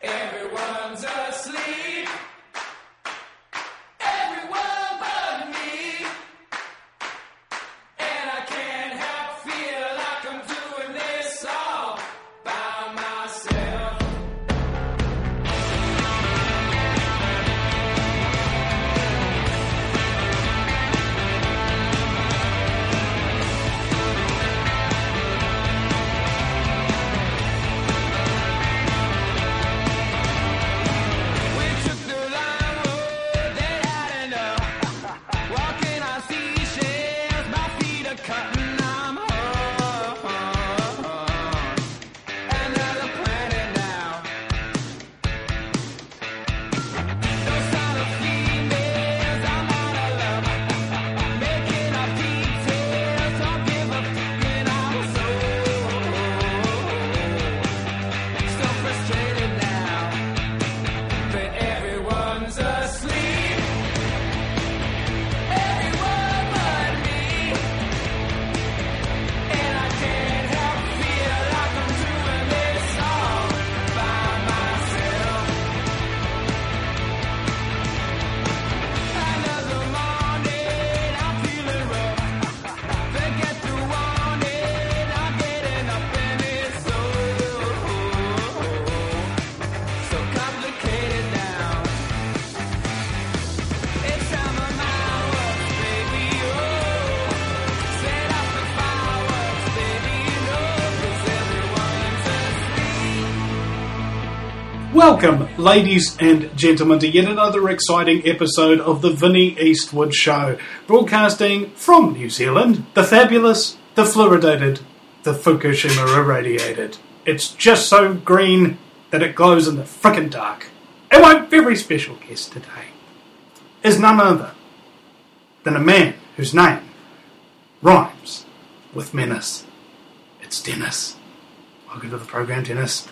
Everyone's asleep. Everyone but me. And I can't help feel like I'm doing this all by myself. Welcome, ladies and gentlemen, to yet another exciting episode of the Vinnie Eastwood Show, broadcasting from New Zealand, the fabulous, the fluoridated, the Fukushima irradiated. It's just so green that it glows in the frickin' dark. And my very special guest today is none other than a man whose name rhymes with menace. It's Dennis. Welcome to the program, Dennis.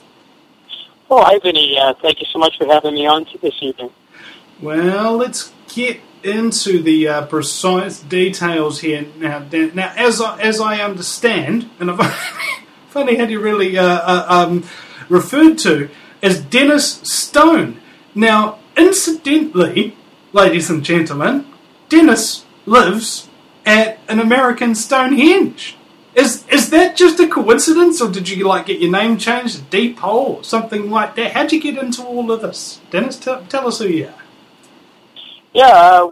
Oh, hi, Vinny. Thank you so much for having me on this evening. Well, let's get into the precise details here now. Now, as I understand, and I've only had you really referred to as Dennis Stone. Now, incidentally, ladies and gentlemen, Dennis lives at an American Stonehenge. Is that just a coincidence, or did you get your name changed to Deep Hole or something like that? How'd you get into all of this, Dennis? Tell us who you are. Yeah,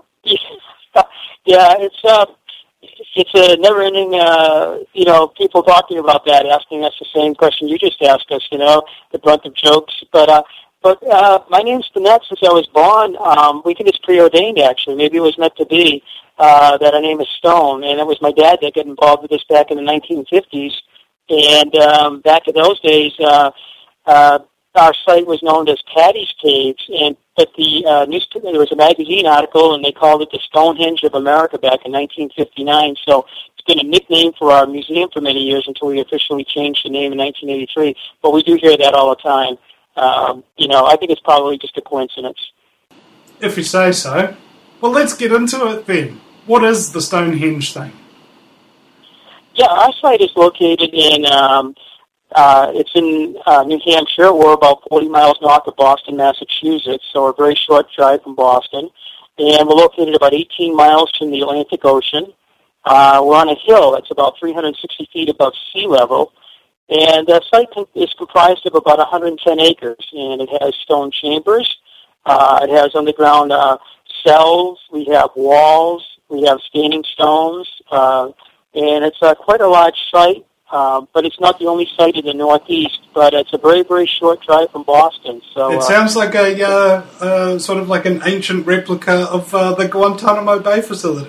it's a never-ending, people talking about that, asking us the same question you just asked us. The brunt of jokes. But my name's been that since I was born. We think it's preordained, actually. Maybe it was meant to be. That our name is Stone, and it was my dad that got involved with this back in the 1950s. And back in those days, our site was known as Paddy's Caves, but the newspaper, there was a magazine article, and they called it the Stonehenge of America back in 1959. So it's been a nickname for our museum for many years until we officially changed the name in 1983. But we do hear that all the time. I think it's probably just a coincidence. If you say so. Well, let's get into it then. What is the Stonehenge thing? Yeah, our site is located in, it's in New Hampshire. We're about 40 miles north of Boston, Massachusetts, so a very short drive from Boston. And we're located about 18 miles from the Atlantic Ocean. We're on a hill that's about 360 feet above sea level. And the site is comprised of about 110 acres, and it has stone chambers. It has underground cells, we have walls, we have standing stones, and it's quite a large site, but it's not the only site in the Northeast, but it's a very, very short drive from Boston. So it sounds like a sort of like an ancient replica of the Guantanamo Bay facility.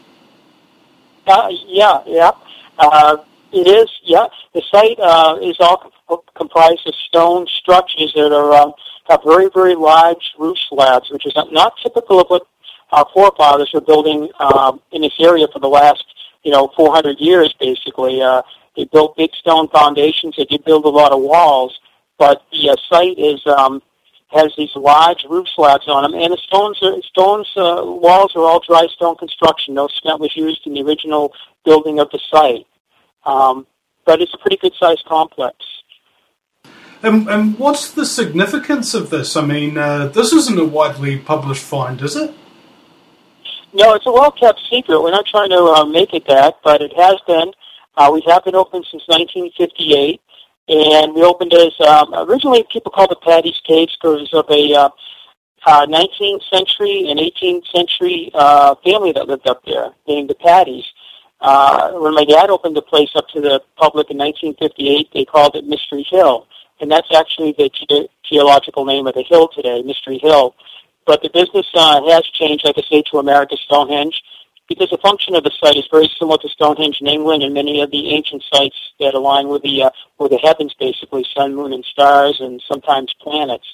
Yeah. It is, yeah. The site is all comprised of stone structures that are have very, very large roof slabs, which is not typical of what our forefathers were building in this area for the last, 400 years, basically. They built big stone foundations. They did build a lot of walls, but the site has these large roof slabs on them, and the walls are all dry stone construction. No cement was used in the original building of the site. But it's a pretty good-sized complex. And what's the significance of this? I mean, this isn't a widely published find, is it? No, it's a well-kept secret. We're not trying to make it that, but it has been. We have been open since 1958, and we opened as, originally people called it Paddy's Caves because of a 19th century and 18th century family that lived up there named the Paddies. When my dad opened the place up to the public in 1958, they called it Mystery Hill, and that's actually the geological name of the hill today, Mystery Hill. But the business has changed, like I say, to America's Stonehenge, because the function of the site is very similar to Stonehenge in England and many of the ancient sites that align with the heavens, basically, sun, moon, and stars, and sometimes planets.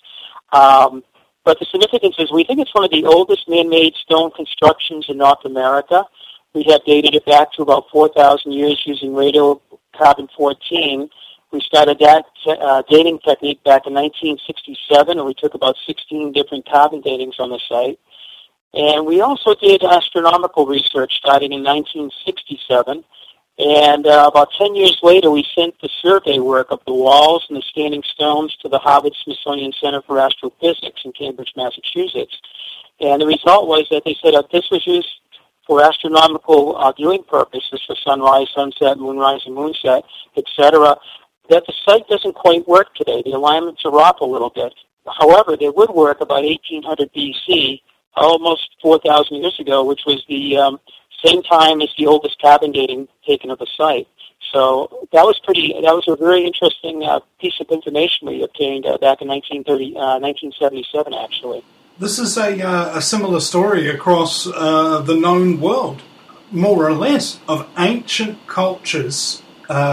But the significance is we think it's one of the oldest man-made stone constructions in North America. We have dated it back to about 4,000 years using radiocarbon-14. We started that dating technique back in 1967, and we took about 16 different carbon datings on the site. And we also did astronomical research starting in 1967. And about 10 years later, we sent the survey work of the walls and the standing stones to the Harvard-Smithsonian Center for Astrophysics in Cambridge, Massachusetts. And the result was that they said that this was used for astronomical viewing purposes, for sunrise, sunset, moonrise, and moonset, etc., that the site doesn't quite work today. The alignments are off a little bit. However, they would work about 1800 BC, almost 4,000 years ago, which was the same time as the oldest carbon dating taken of the site. So that was a very interesting piece of information we obtained back in 1977, actually. This is a similar story across the known world, more or less, of ancient cultures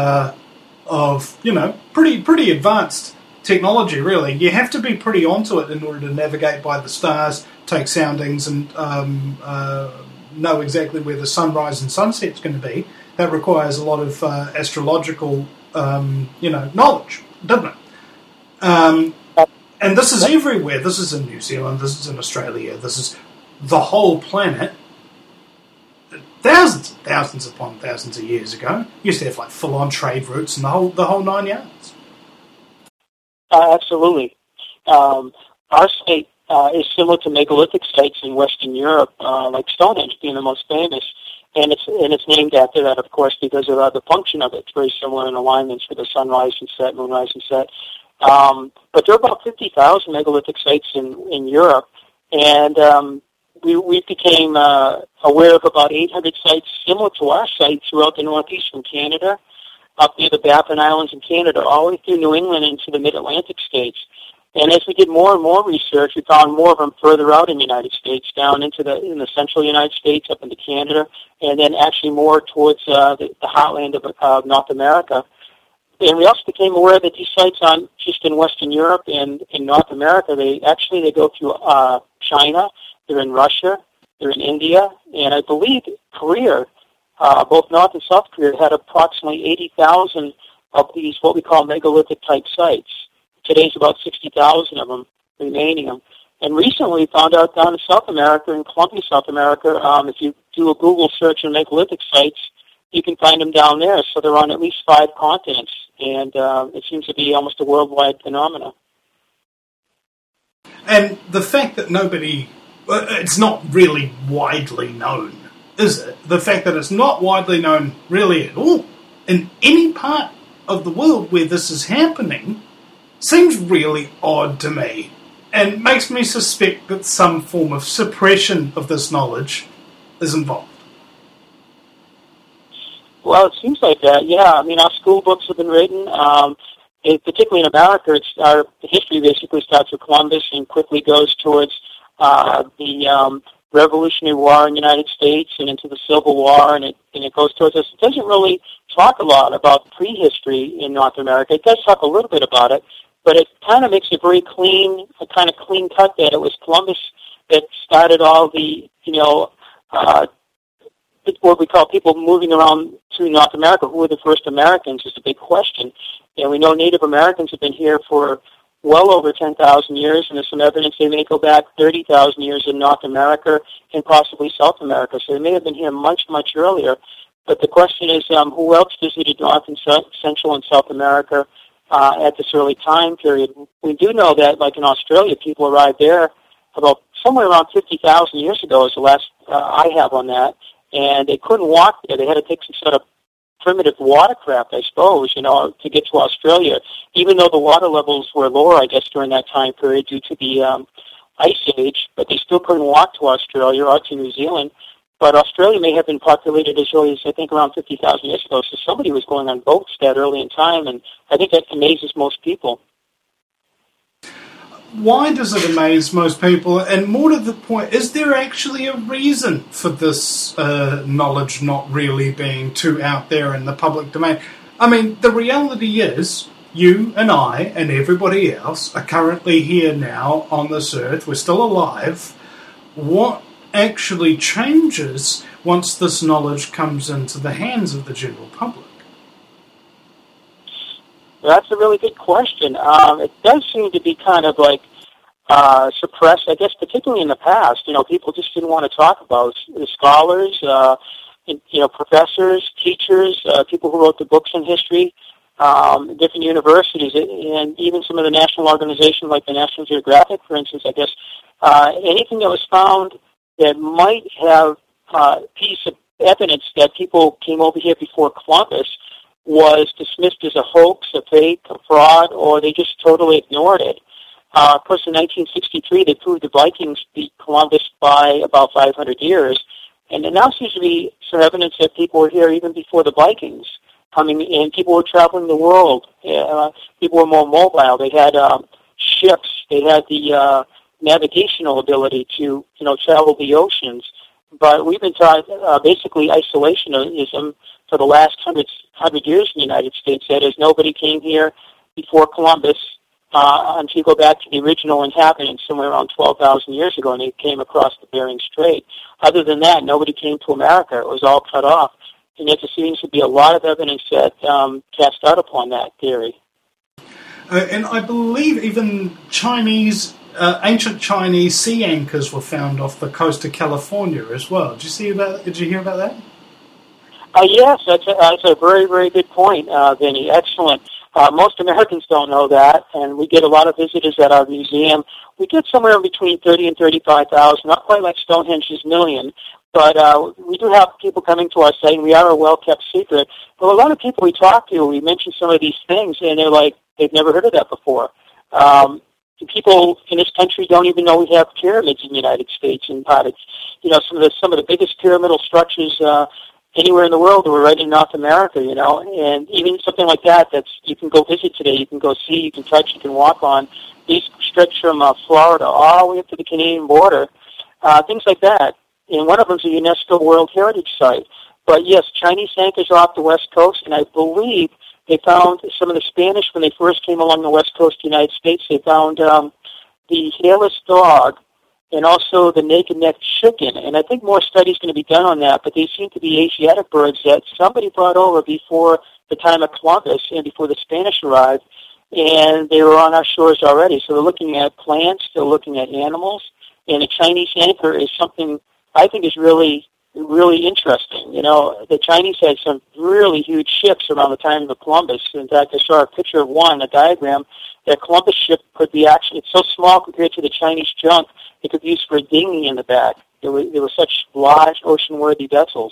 of, pretty advanced technology, really. You have to be pretty onto it in order to navigate by the stars, take soundings, and know exactly where the sunrise and sunset's going to be. That requires a lot of astrological, knowledge, doesn't it? And this is everywhere. This is in New Zealand, this is in Australia, this is the whole planet. Thousands upon thousands of years ago, used to have like full-on trade routes and the whole 9 yards. Absolutely. Our site is similar to megalithic sites in Western Europe, like Stonehenge being the most famous, and it's named after that, of course, because of the function of it. It's very similar in alignments for the sunrise and set, moonrise and set. But there are about 50,000 megalithic sites in Europe, and we became aware of about 800 sites similar to our site throughout the Northeast, from Canada up near the Baffin Islands in Canada, all the way through New England into the Mid-Atlantic states. And as we did more and more research, we found more of them further out in the United States, down in the central United States, up into Canada, and then actually more towards the heartland of North America. And we also became aware that these sites aren't just in Western Europe and in North America. They go through China, they're in Russia, they're in India, and I believe Korea, both North and South Korea, had approximately 80,000 of these what we call megalithic-type sites. Today's about 60,000 of them remaining. And recently we found out down in South America, in Colombia, South America, if you do a Google search on megalithic sites, you can find them down there. So they're on at least 5 continents, and it seems to be almost a worldwide phenomenon. And the fact that it's not really widely known, is it? The fact that it's not widely known really at all in any part of the world where this is happening seems really odd to me, and makes me suspect that some form of suppression of this knowledge is involved. Well, it seems like that, yeah. I mean, our school books have been written, particularly in America. The history basically starts with Columbus and quickly goes towards the Revolutionary War in the United States and into the Civil War, and it goes towards us. It doesn't really talk a lot about prehistory in North America. It does talk a little bit about it, but it kind of makes it very clean, a kind of clean cut that it was Columbus that started all the, what we call people moving around through North America. Who were the first Americans is a big question. And we know Native Americans have been here for well over 10,000 years, and there's some evidence they may go back 30,000 years in North America and possibly South America. So they may have been here much, much earlier. But the question is, who else visited North and Central and South America at this early time period. We do know that, like in Australia, people arrived there about somewhere around 50,000 years ago is the last I have on that, and they couldn't walk there. They had to take some sort of primitive watercraft, I suppose, to get to Australia, even though the water levels were lower, I guess, during that time period due to the Ice Age, but they still couldn't walk to Australia or to New Zealand. But Australia may have been populated as early as, I think, around 50,000 years ago, so somebody was going on boats that early in time, and I think that amazes most people. Why does it amaze most people? And more to the point, is there actually a reason for this knowledge not really being too out there in the public domain? I mean, the reality is, you and I and everybody else are currently here now on this earth. We're still alive. What actually changes once this knowledge comes into the hands of the general public? That's a really good question. It does seem to be kind of like suppressed, I guess, particularly in the past. People just didn't want to talk about scholars, professors, teachers, people who wrote the books in history, different universities, and even some of the national organizations like the National Geographic, for instance, I guess. Anything that was found that might have a piece of evidence that people came over here before Columbus was dismissed as a hoax, a fake, a fraud, or they just totally ignored it. Of course, in 1963, they proved the Vikings beat Columbus by about 500 years, and there now seems to be some evidence that people were here even before the Vikings coming in. People were traveling the world. People were more mobile. They had ships. They had the navigational ability to, travel the oceans. But we've been taught basically isolationism for the last 100 years in the United States. That is, nobody came here before Columbus until you go back to the original inhabitants somewhere around 12,000 years ago, and they came across the Bering Strait. Other than that, nobody came to America. It was all cut off. And yet there seems to be a lot of evidence that casts doubt upon that theory. And I believe even ancient Chinese sea anchors were found off the coast of California as well. Did you hear about that? Yes, that's a very, very good point, Vinny. Excellent. Most Americans don't know that, and we get a lot of visitors at our museum. We get somewhere between 30 and 35,000, not quite like Stonehenge's million, but we do have people coming to our site, and we are a well-kept secret. But a lot of people we talk to, we mention some of these things, and they're like, they've never heard of that before. People in this country don't even know we have pyramids in the United States, and some of the biggest pyramidal structures anywhere in the world were right in North America, and even something like that you can go visit today, you can go see, you can touch, you can walk on. These stretch from Florida all the way up to the Canadian border, things like that. And one of them is a UNESCO World Heritage Site. But yes, Chinese anchors are off the West Coast, and I believe they found some of the Spanish when they first came along the West Coast of the United States. They found the hairless dog and also the naked-necked chicken. And I think more studies going to be done on that, but they seem to be Asiatic birds that somebody brought over before the time of Columbus and before the Spanish arrived, and they were on our shores already. So they're looking at plants, they're looking at animals, and a Chinese anchor is something I think is really, really interesting. The Chinese had some really huge ships around the time of Columbus. In fact, I saw a picture of one, a diagram, that Columbus ship could be actually, it's so small compared to the Chinese junk, it could be used for a dinghy in the back. They were such large, ocean-worthy vessels.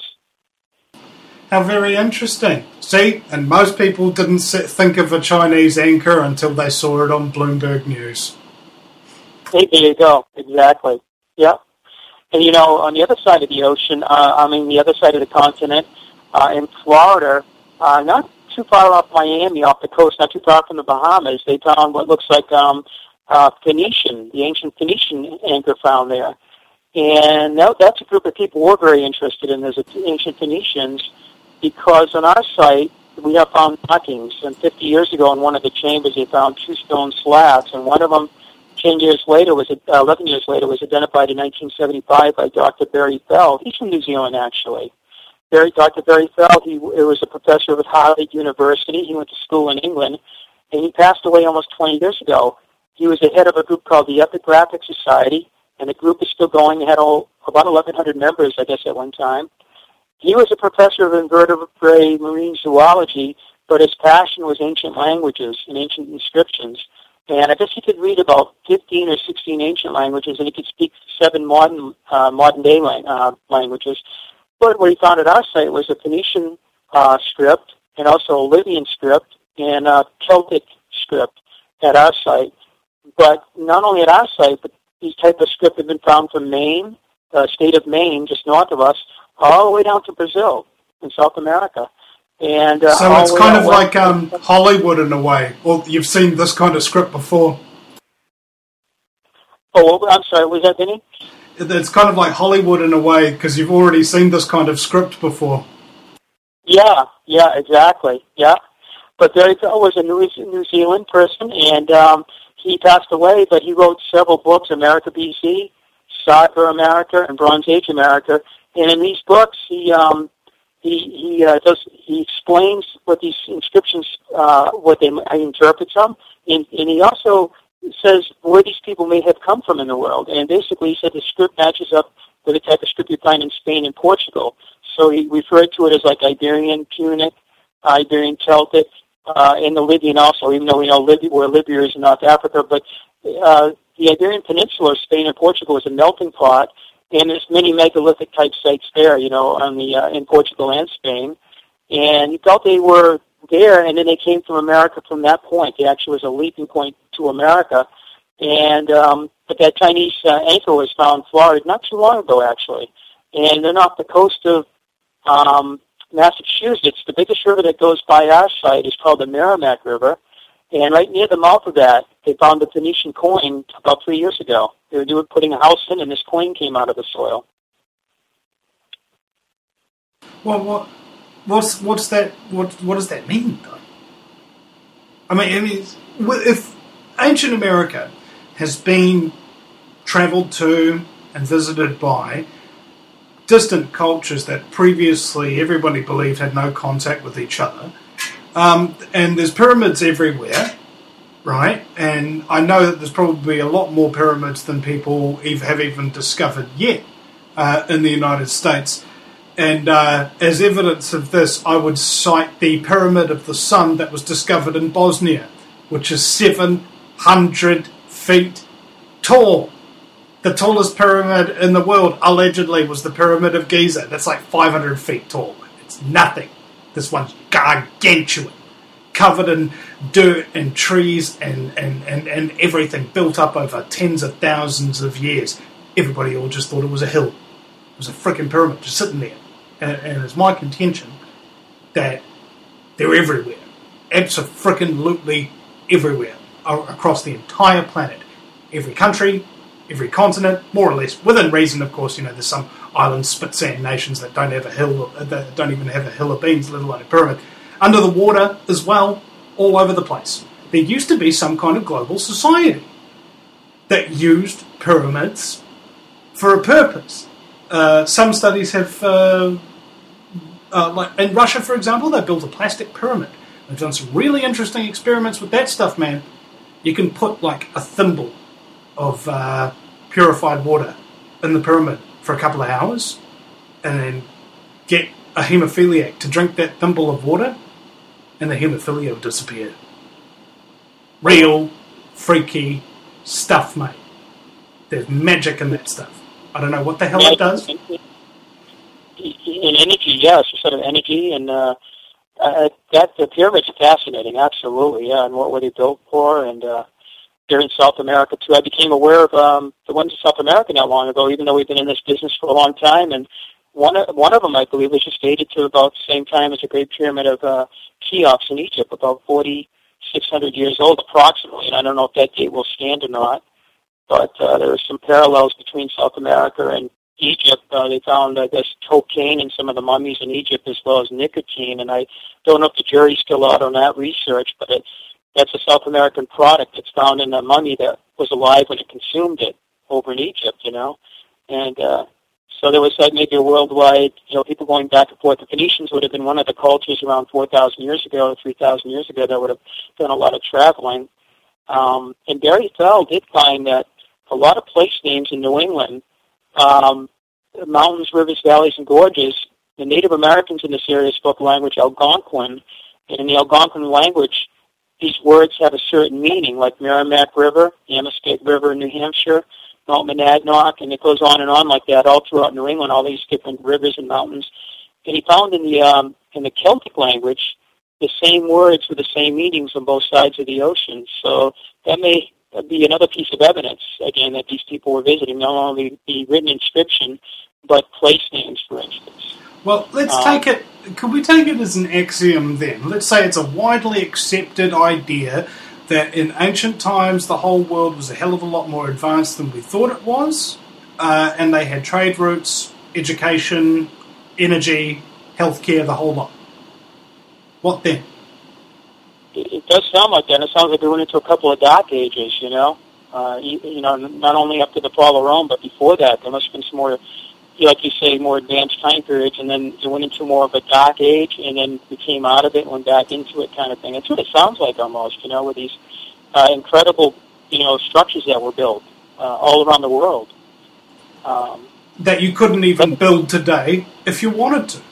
How very interesting. See, and most people didn't think of a Chinese anchor until they saw it on Bloomberg News. Hey, there you go. Exactly. Yep. And, on the other side of the ocean, the other side of the continent, in Florida, not too far off Miami, off the coast, not too far from the Bahamas, they found what looks like Phoenician, the ancient Phoenician anchor found there. And that's a group of people we're very interested in, as ancient Phoenicians, because on our site, we have found markings. And 50 years ago, in one of the chambers, they found 2 stone slabs, and one of them 11 years later, was identified in 1975 by Dr. Barry Feld. He's from New Zealand, actually. Dr. Barry Feld, he was a professor at Harvard University. He went to school in England, and he passed away almost 20 years ago. He was the head of a group called the Epigraphic Society, and the group is still going. It had about 1,100 members, I guess, at one time. He was a professor of invertebrate marine zoology, but his passion was ancient languages and ancient inscriptions. And I guess he could read about 15 or 16 ancient languages, and he could speak 7 modern-day languages. But what he found at our site was a Phoenician script, and also a Lydian script, and a Celtic script at our site. But not only at our site, but these type of script have been found from Maine, state of Maine, just north of us, all the way down to Brazil in South America. And so it's kind of like Hollywood in a way, or you've seen this kind of script before. Oh, I'm sorry, was that Vinny? It's kind of like Hollywood in a way, because you've already seen this kind of script before. Yeah, exactly, yeah. But there was a New Zealand person, and he passed away, but he wrote several books, America BC, Cyber America, and Bronze Age America. And in these books, he explains what these inscriptions, what they interprets them, and he also says where these people may have come from in the world. And basically, he said the script matches up with the type of script you find in Spain and Portugal. So he referred to it as like Iberian Punic, Iberian Celtic, and the Lydian also, even though we know where Libya is in North Africa. But the Iberian Peninsula, Spain and Portugal, is a melting pot, and there's many megalithic type sites there, on the in Portugal and Spain. And he felt they were there, and then they came from America from that point. It actually was a leaping point to America. And but that Chinese anchor was found in Florida not too long ago, actually. And then off the coast of Massachusetts, the biggest river that goes by our site is called the Merrimack River. And right near the mouth of that, they found a Phoenician coin about 3 years ago. They were putting a house in, and this coin came out of the soil. Well, what's that? What does that mean, though? I mean, if ancient America has been travelled to and visited by distant cultures that previously everybody believed had no contact with each other, and there's pyramids everywhere, right? And I know that there's probably a lot more pyramids than people have even discovered yet in the United States. And as evidence of this, I would cite the Pyramid of the Sun that was discovered in Bosnia, which is 700 feet tall. The tallest pyramid in the world, allegedly, was the Pyramid of Giza. That's like 500 feet tall. It's nothing. This one's gargantuan, covered in dirt and trees and everything, built up over tens of thousands of years. Everybody all just thought it was a hill. It was a freaking pyramid just sitting there. And it's my contention that they're everywhere. Abso-freaking-lutely everywhere. Across the entire planet. Every country, every continent, more or less. Within reason, of course, there's some island spit-sand nations that don't have a hill, that don't even have a hill of beans, let alone a pyramid. Under the water as well, all over the place. There used to be some kind of global society that used pyramids for a purpose. Some studies have, like in Russia, for example, they built a plastic pyramid. They've done some really interesting experiments with that stuff, man. You can put like a thimble of purified water in the pyramid for a couple of hours and then get a haemophiliac to drink that thimble of water and the haemophilia will disappear. Real, freaky stuff, mate. There's magic in that stuff. I don't know what the hell it does. In energy, yes, sort of energy, and the pyramids are fascinating, absolutely, yeah, and what were they built for, and they're in South America, too. I became aware of the ones in South America not long ago, even though we've been in this business for a long time, and one of them, I believe, was just dated to about the same time as the Great Pyramid of Cheops in Egypt, about 4,600 years old, approximately, and I don't know if that date will stand or not. But there are some parallels between South America and Egypt. They found, I guess, cocaine in some of the mummies in Egypt as well as nicotine. And I don't know if the jury's still out on that research, but that's a South American product that's found in a mummy that was alive when it consumed it over in Egypt, And so there was maybe a worldwide, people going back and forth. The Phoenicians would have been one of the cultures around 4,000 years ago, 3,000 years ago that would have done a lot of traveling. And Barry Fell did find that a lot of place names in New England, mountains, rivers, valleys, and gorges, the Native Americans in this area spoke a language Algonquin, And in the Algonquin language, these words have a certain meaning, like Merrimack River, Amoskeag River in New Hampshire, Mount Monadnock, and it goes on like that all throughout New England, all these different rivers and mountains. And he found in the Celtic language the same words with the same meanings on both sides of the ocean. So that may be another piece of evidence, again, that these people were visiting, not only the written inscription, but place names, for instance. Well, let's take it. Could we take it as an axiom then? Let's say it's a widely accepted idea that in ancient times the whole world was a hell of a lot more advanced than we thought it was, and they had trade routes, education, energy, healthcare, the whole lot. What then? It does sound like that. It sounds like we went into a couple of dark ages, you know, not only up to the fall of Rome, but before that. There must have been some more, like you say, more advanced time periods, and then it went into more of a dark age, and then we came out of it and went back into it kind of thing. That's what it sounds like almost, you know, with these incredible, you know, structures that were built all around the world. That you couldn't even build today if you wanted to.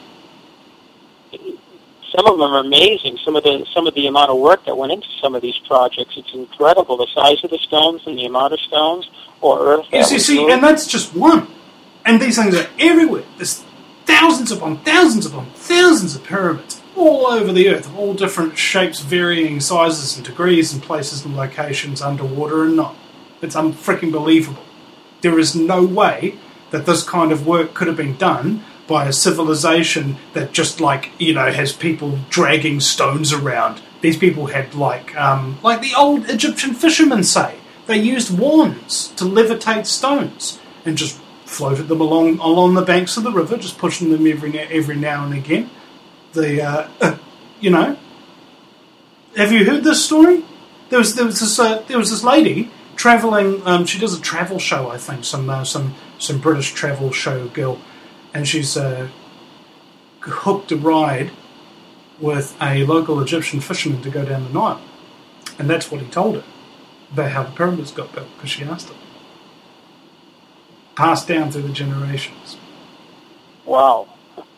Some of them are amazing. Some of the amount of work that went into some of these projects, it's incredible. The size of the stones and the amount of stones or earth. Yes, you see, and that's just one. And these things are everywhere. There's thousands upon thousands upon thousands of pyramids all over the earth, of all different shapes, varying sizes and degrees and places and locations, underwater and not. It's unfreaking believable. There is no way that this kind of work could have been done by a civilization that just, like, you know, has people dragging stones around. These people had, like the old Egyptian fishermen say, they used wands to levitate stones and just floated them along the banks of the river, just pushing them every now and again. You know, have you heard this story? There was this lady traveling. She does a travel show, I think, some British travel show girl, and she's hooked a ride with a local Egyptian fisherman to go down the Nile, and that's what he told her about how the pyramids got built, because she asked him. Passed down through the generations. Wow.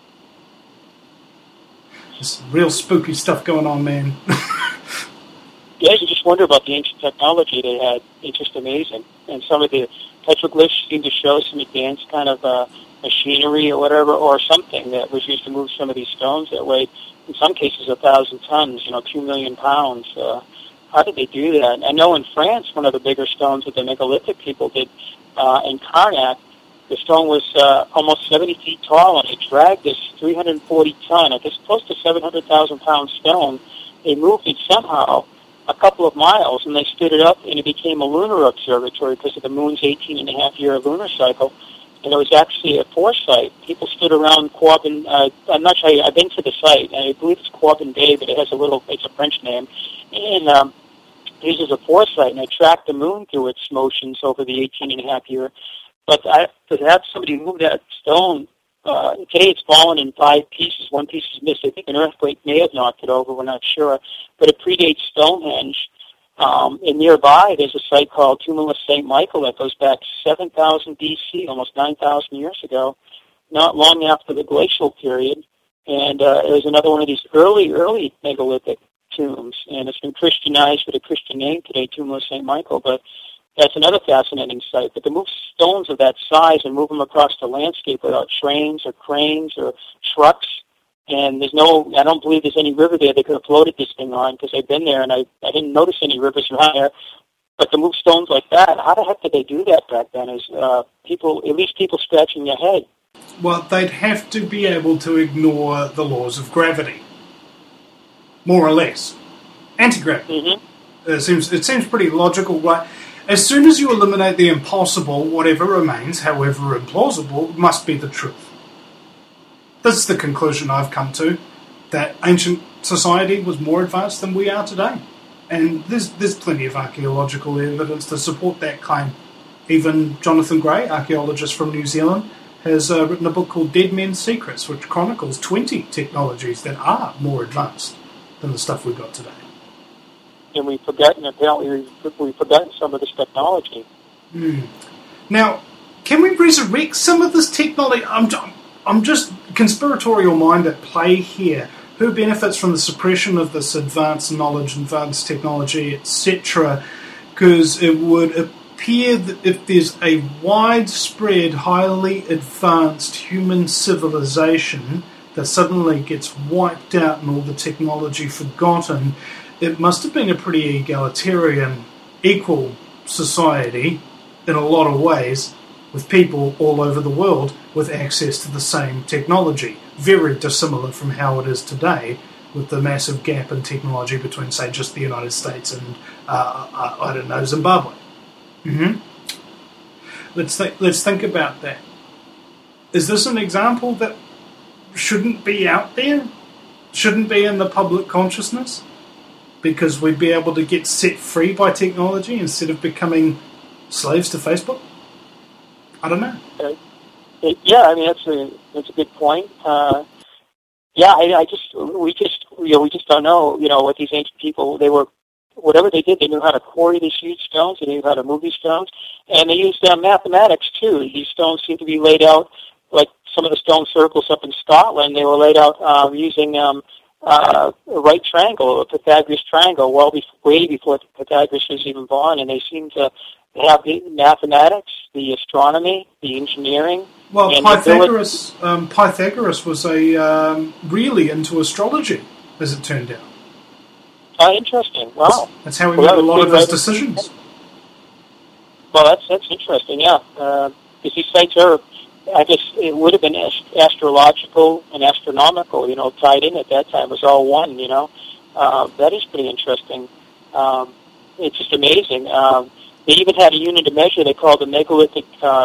There's real spooky stuff going on, man. Yeah, you just wonder about the ancient technology they had. It's just amazing. And some of the petroglyphs seem to show some advanced kind of machinery or whatever, or something that was used to move some of these stones that weighed, in some cases, 1,000 tons, 2 million pounds. How did they do that? I know in France, one of the bigger stones that the megalithic people did in Karnak, the stone was almost 70 feet tall, and they dragged this 340-ton, I guess close to 700,000-pound stone. They moved it somehow a couple of miles, and they stood it up, and it became a lunar observatory because of the moon's 18-and-a-half-year lunar cycle. And it was actually a foresight. People stood around Quabbin. I'm not sure. I've been to the site, and I believe it's Quabbin Bay, but it has it's a French name. And this is a foresight, and they tracked the moon through its motions over the 18-and-a-half-year. But to have somebody move that stone, today it's fallen in 5 pieces. One piece is missed. I think an earthquake may have knocked it over. We're not sure. But it predates Stonehenge. And nearby, there's a site called Tumulus St. Michael that goes back 7,000 BC, almost 9,000 years ago, not long after the glacial period. And there's another one of these early megalithic tombs. And it's been Christianized with a Christian name today, Tumulus St. Michael. But that's another fascinating site. But to move stones of that size and move them across the landscape without trains or cranes or trucks, and I don't believe there's any river there they could have floated this thing on, because I've been there and I didn't notice any rivers around there. But to move stones like that, how the heck did they do that back then? Is people scratching their head. Well, they'd have to be able to ignore the laws of gravity, more or less. Anti-gravity. Mm-hmm. It seems pretty logical, right? As soon as you eliminate the impossible, whatever remains, however implausible, must be the truth. This is the conclusion I've come to, that ancient society was more advanced than we are today. And there's plenty of archaeological evidence to support that claim. Even Jonathan Gray, archaeologist from New Zealand, has written a book called Dead Men's Secrets, which chronicles 20 technologies that are more advanced than the stuff we've got today. And we've forgotten some of this technology. Now, can we resurrect some of this technology? I'm just conspiratorial mind at play here. who benefits from the suppression of this advanced knowledge, advanced technology, etc.? Because it would appear that if there's a widespread, highly advanced human civilization that suddenly gets wiped out and all the technology forgotten, it must have been a pretty egalitarian, equal society in a lot of ways, with people all over the world with access to the same technology. Very dissimilar from how it is today, with the massive gap in technology between, say, just the United States and, I don't know, Zimbabwe. Let's think about that. Is this an example that shouldn't be out there? Shouldn't be in the public consciousness? Because we'd be able to get set free by technology instead of becoming slaves to Facebook? I don't know. Yeah, I mean that's a good point. We just don't know. What these ancient people, whatever they did, they knew how to quarry these huge stones. They knew how to move these stones, and they used mathematics too. These stones seem to be laid out like some of the stone circles up in Scotland. They were laid out using a right triangle, a Pythagoras triangle, way before Pythagoras was even born, and they seem to have the mathematics, the astronomy, the engineering. Well, Pythagoras was really into astrology, as it turned out. Interesting. Wow. That's how he made a lot of his decisions. Well, that's interesting. Yeah, because these sites are, I guess, it would have been astrological and astronomical. Tied in at that time. It was all one. That is pretty interesting. It's just amazing. They even had a unit of measure they called the megalithic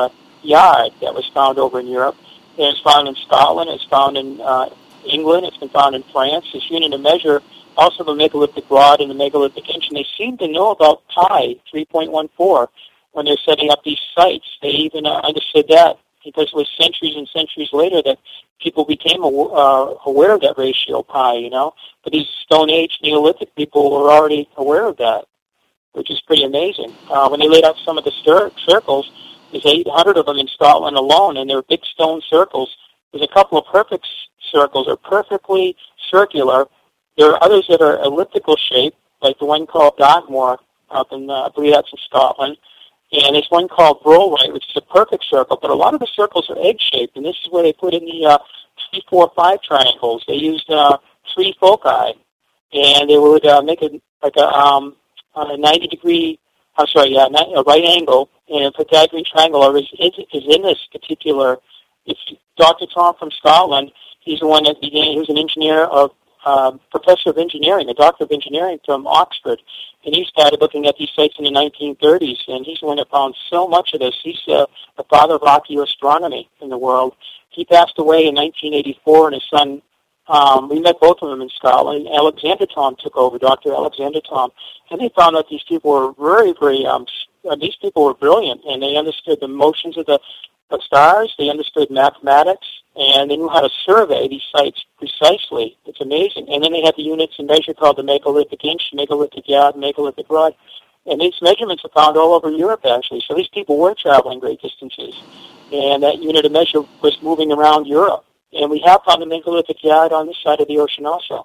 yard that was found over in Europe. It's found in Scotland. It's found in England. It's been found in France. This unit of measure, also the megalithic rod and the megalithic inch, and they seem to know about pi, 3.14, when they're setting up these sites. They even understood that because it was centuries and centuries later that people became aware of that ratio pi, But these Stone Age Neolithic people were already aware of that, which is pretty amazing. When they laid out some of the circles, there's 800 of them in Scotland alone, and they're big stone circles. There's a couple of perfect circles, are perfectly circular. There are others that are elliptical shaped, like the one called Dartmoor up in, I believe that's in Scotland. And there's one called Brolwright, which is a perfect circle, but a lot of the circles are egg-shaped, and this is where they put in the 3, 4, 5 triangles. They used 3 foci, and they would make it like a 90-degree, a right angle, and a Pythagorean triangle is in this particular. It's Dr. Tom from Scotland. He's the one that began. He was an engineer professor of engineering, a doctor of engineering from Oxford, and he started looking at these sites in the 1930s, and he's the one that found so much of this. He's the father of archaeoastronomy in the world. He passed away in 1984, and his son, we met both of them in Scotland. Alexander Thom took over, Dr. Alexander Thom, and they found that these people were very, very, these people were brilliant, and they understood the motions of the stars, they understood mathematics, and they knew how to survey these sites precisely. It's amazing. And then they had the units and measure called the megalithic inch, megalithic yard, megalithic rod. And these measurements are found all over Europe, actually. So these people were traveling great distances. And that unit of measure was moving around Europe. And we have found the megalithic yard on this side of the ocean also.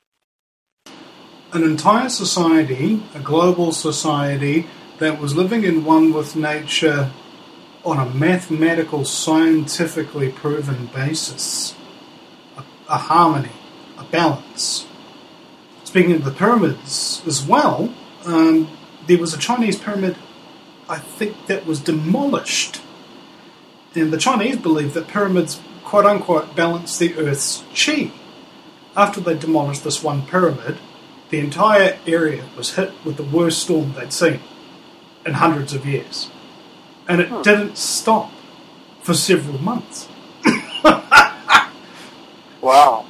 An entire society, a global society, that was living in one with nature on a mathematical, scientifically proven basis. A harmony, a balance. Speaking of the pyramids as well, there was a Chinese pyramid, I think, that was demolished. And the Chinese believe that pyramids, quote-unquote, balance the Earth's chi. After they demolished this one pyramid, the entire area was hit with the worst storm they'd seen in hundreds of years. And it didn't stop for several months. Wow.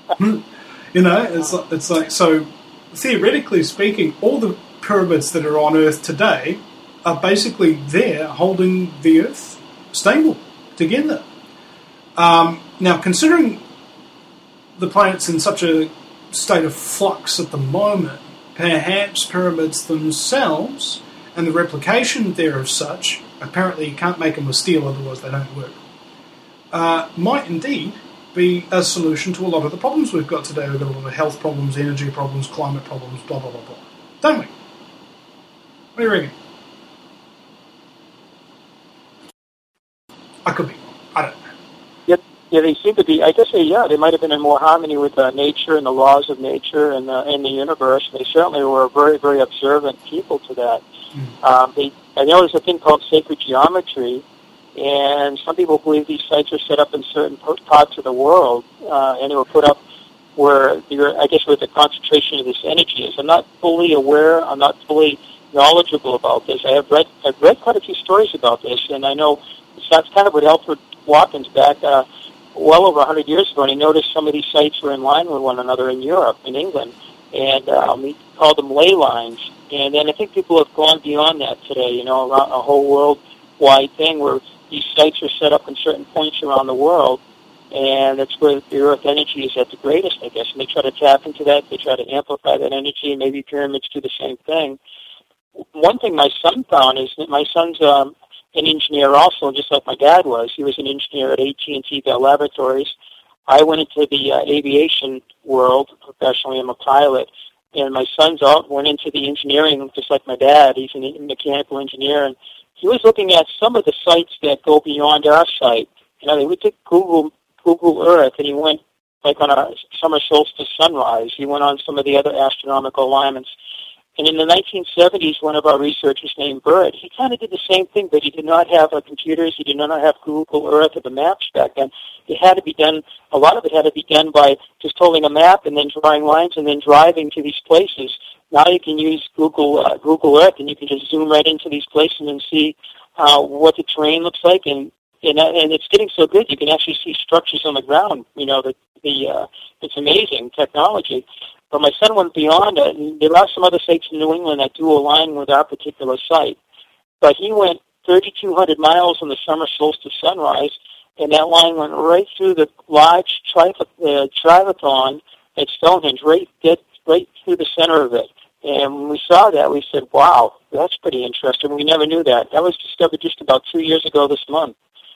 It's like, so theoretically speaking, all the pyramids that are on Earth today are basically there holding the Earth stable together. Now, considering the planet's in such a state of flux at the moment, perhaps pyramids themselves and the replication thereof such, apparently you can't make them with steel, otherwise they don't work, might indeed be a solution to a lot of the problems we've got today. We've got a lot of health problems, energy problems, climate problems, blah, blah, blah, blah. Don't we? What do you reckon? I could be wrong. I don't know. Yeah, they seem to be. I guess they might have been in more harmony with nature and the laws of nature and the universe. They certainly were very, very observant people to that. I know there's a thing called sacred geometry, and some people believe these sites are set up in certain parts of the world, and they were put up where I guess where the concentration of this energy is. I'm not fully aware. I'm not fully knowledgeable about this. I've read quite a few stories about this, and I know that's kind of what Alfred Watkins back well over 100 years ago, and he noticed some of these sites were in line with one another in Europe, in England, and he called them ley lines. And then I think people have gone beyond that today, around a whole worldwide thing where these sites are set up in certain points around the world, and that's where the Earth energy is at the greatest, I guess. And they try to tap into that, they try to amplify that energy, and maybe pyramids do the same thing. One thing my son found is that my son's an engineer also, just like my dad was. He was an engineer at AT&T Bell Laboratories. I went into the aviation world professionally. I'm a pilot. And my son's went into the engineering just like my dad. He's a mechanical engineer. And he was looking at some of the sites that go beyond our site. We took Google Earth, and he went like on a summer solstice sunrise. He went on some of the other astronomical alignments. And in the 1970s, one of our researchers named Bird, he kind of did the same thing, but he did not have computers. He did not have Google Earth or the maps back then. It had to be done, a lot of it had to be done by just holding a map and then drawing lines and then driving to these places. Now you can use Google Earth, and you can just zoom right into these places and see what the terrain looks like. And it's getting so good, you can actually see structures on the ground. It's amazing technology. But my son went beyond it, and there are some other sites in New England that do align with our particular site. But he went 3,200 miles on the summer solstice sunrise, and that line went right through the large triathlon at Stonehenge, right through the center of it. And when we saw that, we said, wow, that's pretty interesting. We never knew that. That was discovered just about 2 years ago this month.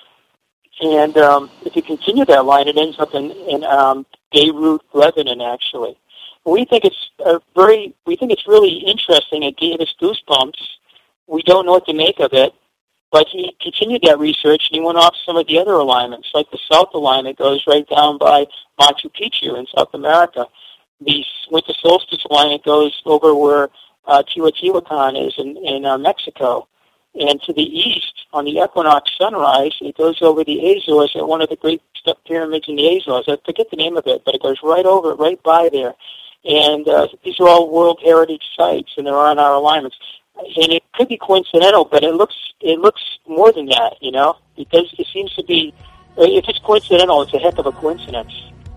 And if you continue that line, it ends up in Beirut, Lebanon, actually. We think it's really interesting. It gave us goosebumps. We don't know what to make of it, but he continued that research, and he went off some of the other alignments, like the south alignment goes right down by Machu Picchu in South America. The winter solstice alignment goes over where Teotihuacan is in Mexico. And to the east, on the equinox sunrise, it goes over the Azores at one of the great step pyramids in the Azores. I forget the name of it, but it goes right by there. And these are all World Heritage sites, and they're on our alignments. And it could be coincidental, but it looks more than that, It seems to be, if it's coincidental, it's a heck of a coincidence.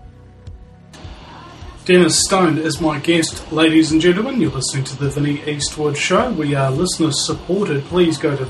Dennis Stone is my guest, ladies and gentlemen. You're listening to the Vinnie Eastwood Show. We are listener supported. Please go to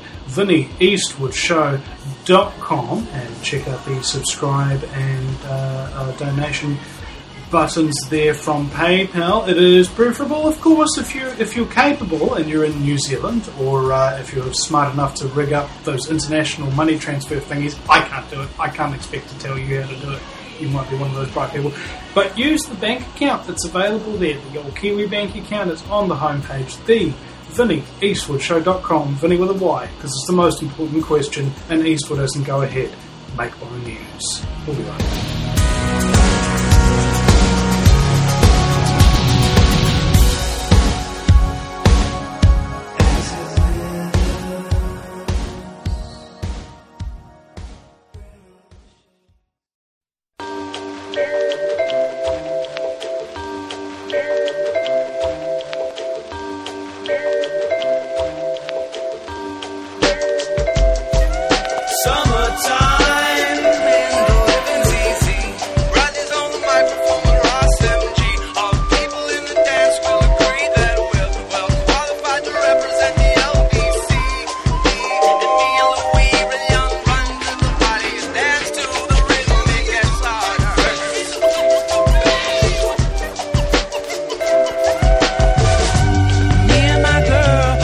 VinnieEastwoodShow.com and check out the subscribe and donation buttons there from PayPal. It is preferable, of course, if you're capable and you're in New Zealand, or if you're smart enough to rig up those international money transfer thingies. I can't do it. I can't expect to tell you how to do it. You might be one of those bright people. But use the bank account that's available there. The old Kiwi bank account is on the homepage, the VinnieEastwoodShow.com, Vinnie with a Y, because it's the most important question, and Eastwood doesn't go ahead. Make my news. We'll be right back. Summertime, and the living's easy. Riders on the microphone with Ross 7G. All the people in the dance will agree that we're well qualified to represent the LBC. And me and Louis, real young, run to the party and dance to the rhythm and get started. Me and my girl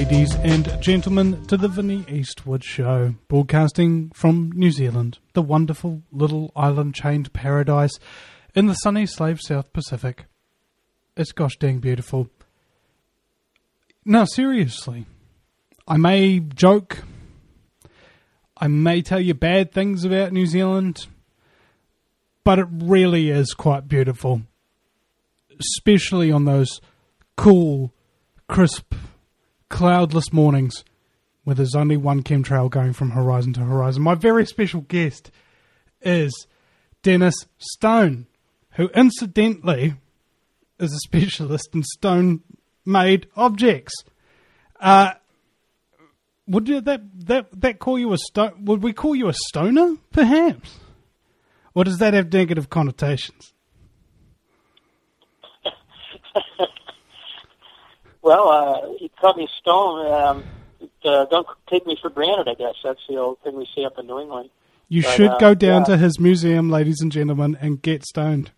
ladies and gentlemen, to the Vinnie Eastwood Show, broadcasting from New Zealand, the wonderful little island-chained paradise in the sunny slave South Pacific. It's gosh dang beautiful. Now, seriously, I may joke, I may tell you bad things about New Zealand, but it really is quite beautiful, especially on those cool, crisp, cloudless mornings where there's only one chemtrail going from horizon to horizon. My very special guest is Dennis Stone, who incidentally is a specialist in stone-made objects. Would that call you a stone? Would we call you a stoner, perhaps? Or does that have negative connotations? Well, you call me Stone. Don't take me for granted, I guess. That's the old thing we say up in New England. You should go down to his museum, ladies and gentlemen, and get stoned.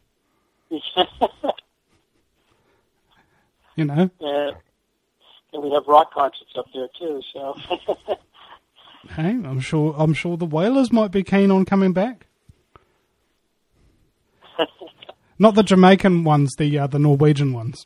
You know? And we have rock concerts up there, too, so... Hey, I'm sure the Whalers might be keen on coming back. Not the Jamaican ones, the Norwegian ones.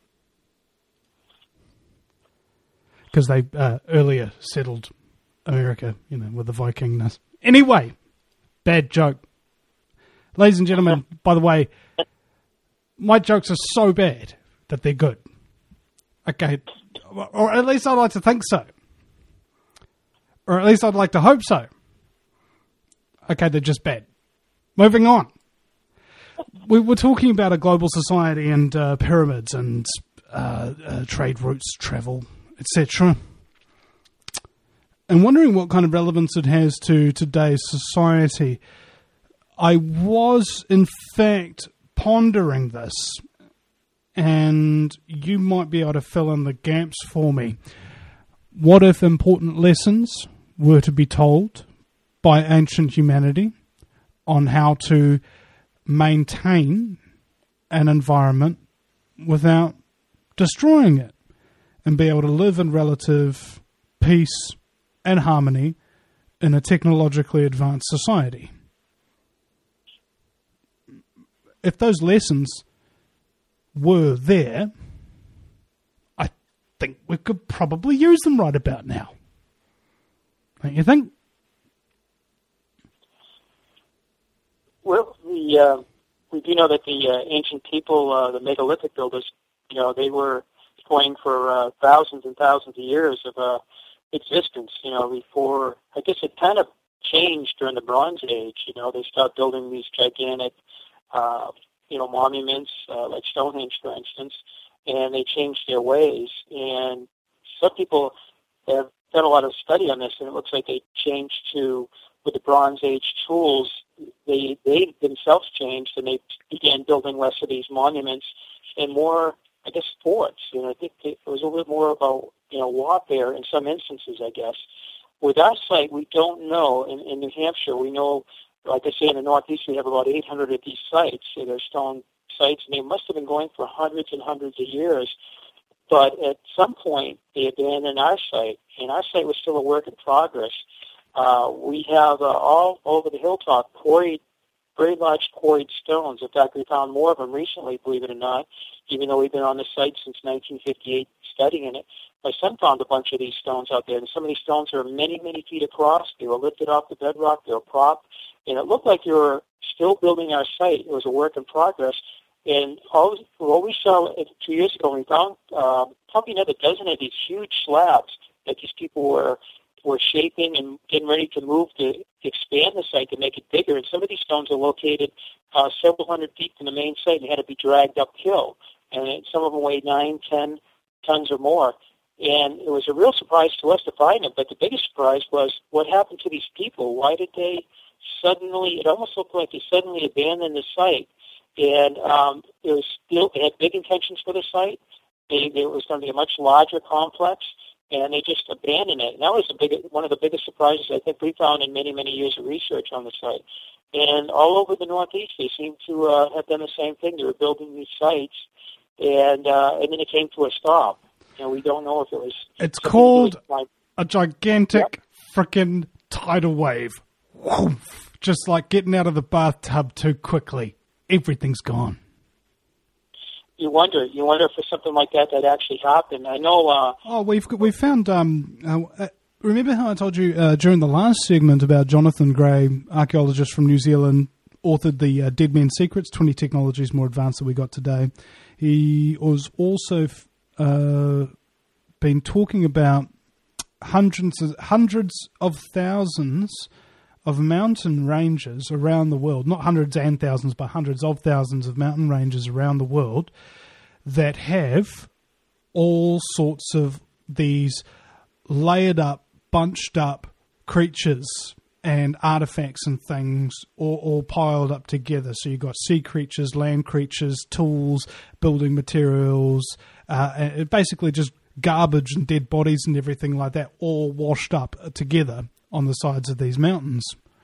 Because they earlier settled America, with the Vikingness. Anyway, bad joke. Ladies and gentlemen, by the way, my jokes are so bad that they're good. Okay, or at least I'd like to think so. Or at least I'd like to hope so. Okay, they're just bad. Moving on. We were talking about a global society and pyramids and trade routes, travel, etc. And wondering what kind of relevance it has to today's society. I was, in fact, pondering this, and you might be able to fill in the gaps for me. What if important lessons were to be told by ancient humanity on how to maintain an environment without destroying it, and be able to live in relative peace and harmony in a technologically advanced society? If those lessons were there, I think we could probably use them right about now. Don't you think? Well, we do know that the ancient people, the megalithic builders, they were going for thousands and thousands of years of existence, before, I guess it kind of changed during the Bronze Age. They started building these gigantic, monuments, like Stonehenge, for instance, and they changed their ways. And some people have done a lot of study on this, and it looks like they changed to, with the Bronze Age tools, they themselves changed, and they began building less of these monuments and more, I guess, forts. I think it was a little bit more about, warfare in some instances, I guess. With our site, we don't know. In New Hampshire, we know, like I say, in the Northeast, we have about 800 of these sites. So they're stone sites, and they must have been going for hundreds and hundreds of years. But at some point, they abandoned our site, and our site was still a work in progress. We have all over the hilltop very large quarried stones. In fact, we found more of them recently, believe it or not, even though we've been on the site since 1958 studying it. My son found a bunch of these stones out there, and some of these stones are many, many feet across. They were lifted off the bedrock. They were propped, and it looked like you were still building our site. It was a work in progress. And what we saw 2 years ago, we found probably another dozen of these huge slabs that these people were shaping and getting ready to move to expand the site to make it bigger. And some of these stones are located several hundred feet from the main site, and they had to be dragged uphill. And some of them weighed 9, 10 tons or more. And it was a real surprise to us to find them. But the biggest surprise was what happened to these people. Why did they suddenly, it almost looked like they suddenly abandoned the site. And they had big intentions for the site. It was going to be a much larger complex, and they just abandoned it. And that was one of the biggest surprises I think we found in many, many years of research on the site. And all over the Northeast, they seem to have done the same thing. They were building these sites, and then it came to a stop. and we don't know if it was. It's called like a gigantic frickin' tidal wave. Whoof. Just like getting out of the bathtub too quickly. Everything's gone. You wonder if for something like that actually happened. I know. We've found. Remember how I told you during the last segment about Jonathan Gray, archaeologist from New Zealand, authored the Dead Men's Secrets, 20 technologies more advanced than we got today. He was also been talking about hundreds of thousands of mountain ranges around the world, not hundreds and thousands, but hundreds of thousands of mountain ranges around the world that have all sorts of these layered up, bunched up creatures and artifacts and things all piled up together. So you've got sea creatures, land creatures, tools, building materials, basically just garbage and dead bodies and everything like that, all washed up together on the sides of these mountains.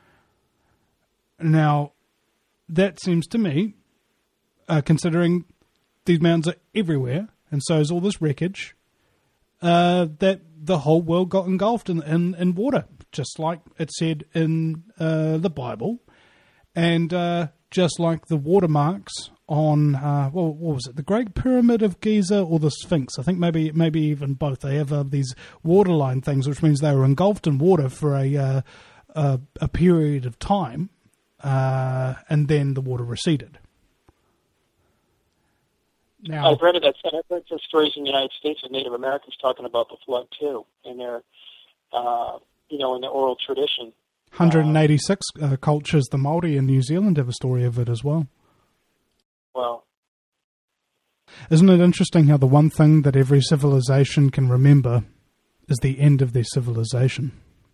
Now, that seems to me, considering these mountains are everywhere, and so is all this wreckage, that the whole world got engulfed in water, just like it said in the Bible, and just like the watermarks on, what was it, the Great Pyramid of Giza or the Sphinx? I think maybe even both. They have these waterline things, which means they were engulfed in water for a period of time, and then the water receded. Now, I've read some stories in the United States of Native Americans talking about the flood too, in their, in the oral tradition. 186 cultures, the Māori in New Zealand have a story of it as well. Well, isn't it interesting how the one thing that every civilization can remember is the end of their civilization?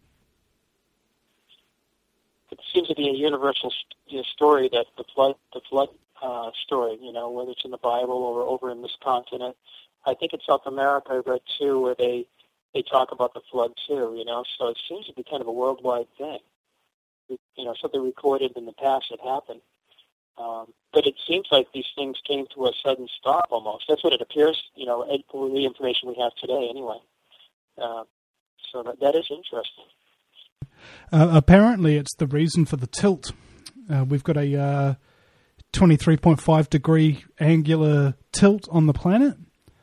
It seems to be a universal story, that the flood story, whether it's in the Bible or over in this continent. I think in South America I read too, where they talk about the flood too, so it seems to be kind of a worldwide thing. Something recorded in the past that happened. But it seems like these things came to a sudden stop almost. That's what it appears, the information we have today anyway. So that is interesting. Apparently it's the reason for the tilt. We've got a 23.5 degree angular tilt on the planet.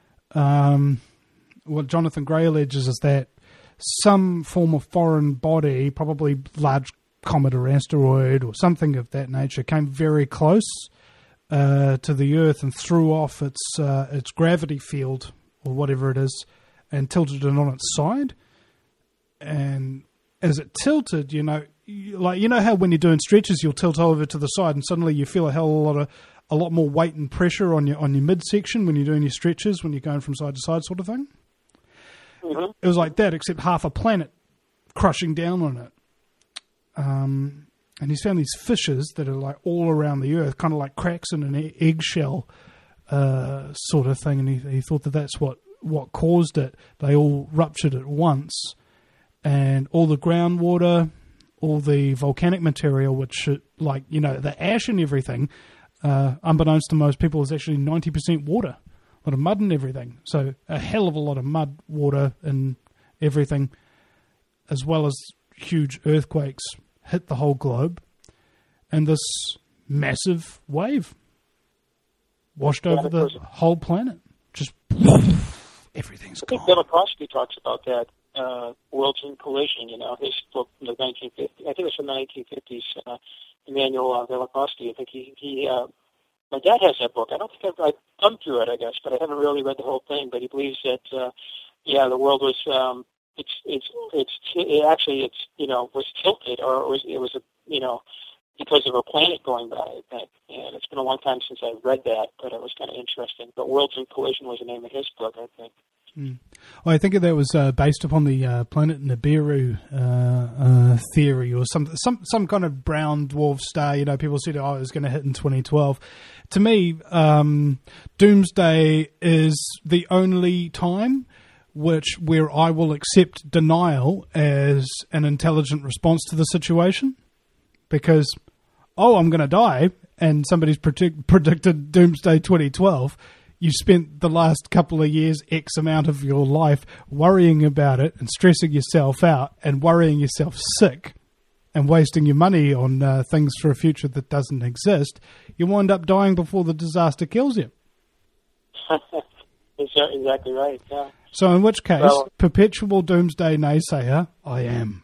What Jonathan Gray alleges is that some form of foreign body, probably large comet or asteroid or something of that nature, came very close to the Earth and threw off its gravity field or whatever it is and tilted it on its side. And as it tilted, how when you're doing stretches you'll tilt over to the side and suddenly you feel a lot more weight and pressure on your midsection when you're doing your stretches, when you're going from side to side sort of thing. Mm-hmm. It was like that, except half a planet crushing down on it. And he's found these fissures that are like all around the Earth, kind of like cracks in an eggshell sort of thing. And he thought that that's what caused it. They all ruptured at once. And all the groundwater, all the volcanic material, which, the ash and everything, unbeknownst to most people, is actually 90% water. A lot of mud and everything. So a hell of a lot of mud, water, and everything, as well as huge earthquakes, hit the whole globe. And this massive wave washed over the whole planet. Just everything's gone. I think Velikovsky talks about that. Worlds in Collision, his book from the 1950s. I think it was from the 1950s. Emmanuel Velikovsky. I think he my dad has that book. I don't think I've thumbed through it, I guess, but I haven't really read the whole thing. But he believes that, the world was, was tilted, or it was because of a planet going by, I think. And it's been a long time since I read that, but it was kind of interesting. But Worlds in Collision was the name of his book, I think. Well, I think that was based upon the planet Nibiru theory, or some kind of brown dwarf star. People said, it was going to hit in 2012. To me, doomsday is the only time where I will accept denial as an intelligent response to the situation, because I'm going to die, and somebody's predicted doomsday 2012. you spent the last couple of years, X amount of your life, worrying about it and stressing yourself out and worrying yourself sick and wasting your money on things for a future that doesn't exist, you wind up dying before the disaster kills you. Exactly right, yeah. So in which case, perpetual doomsday naysayer, I am.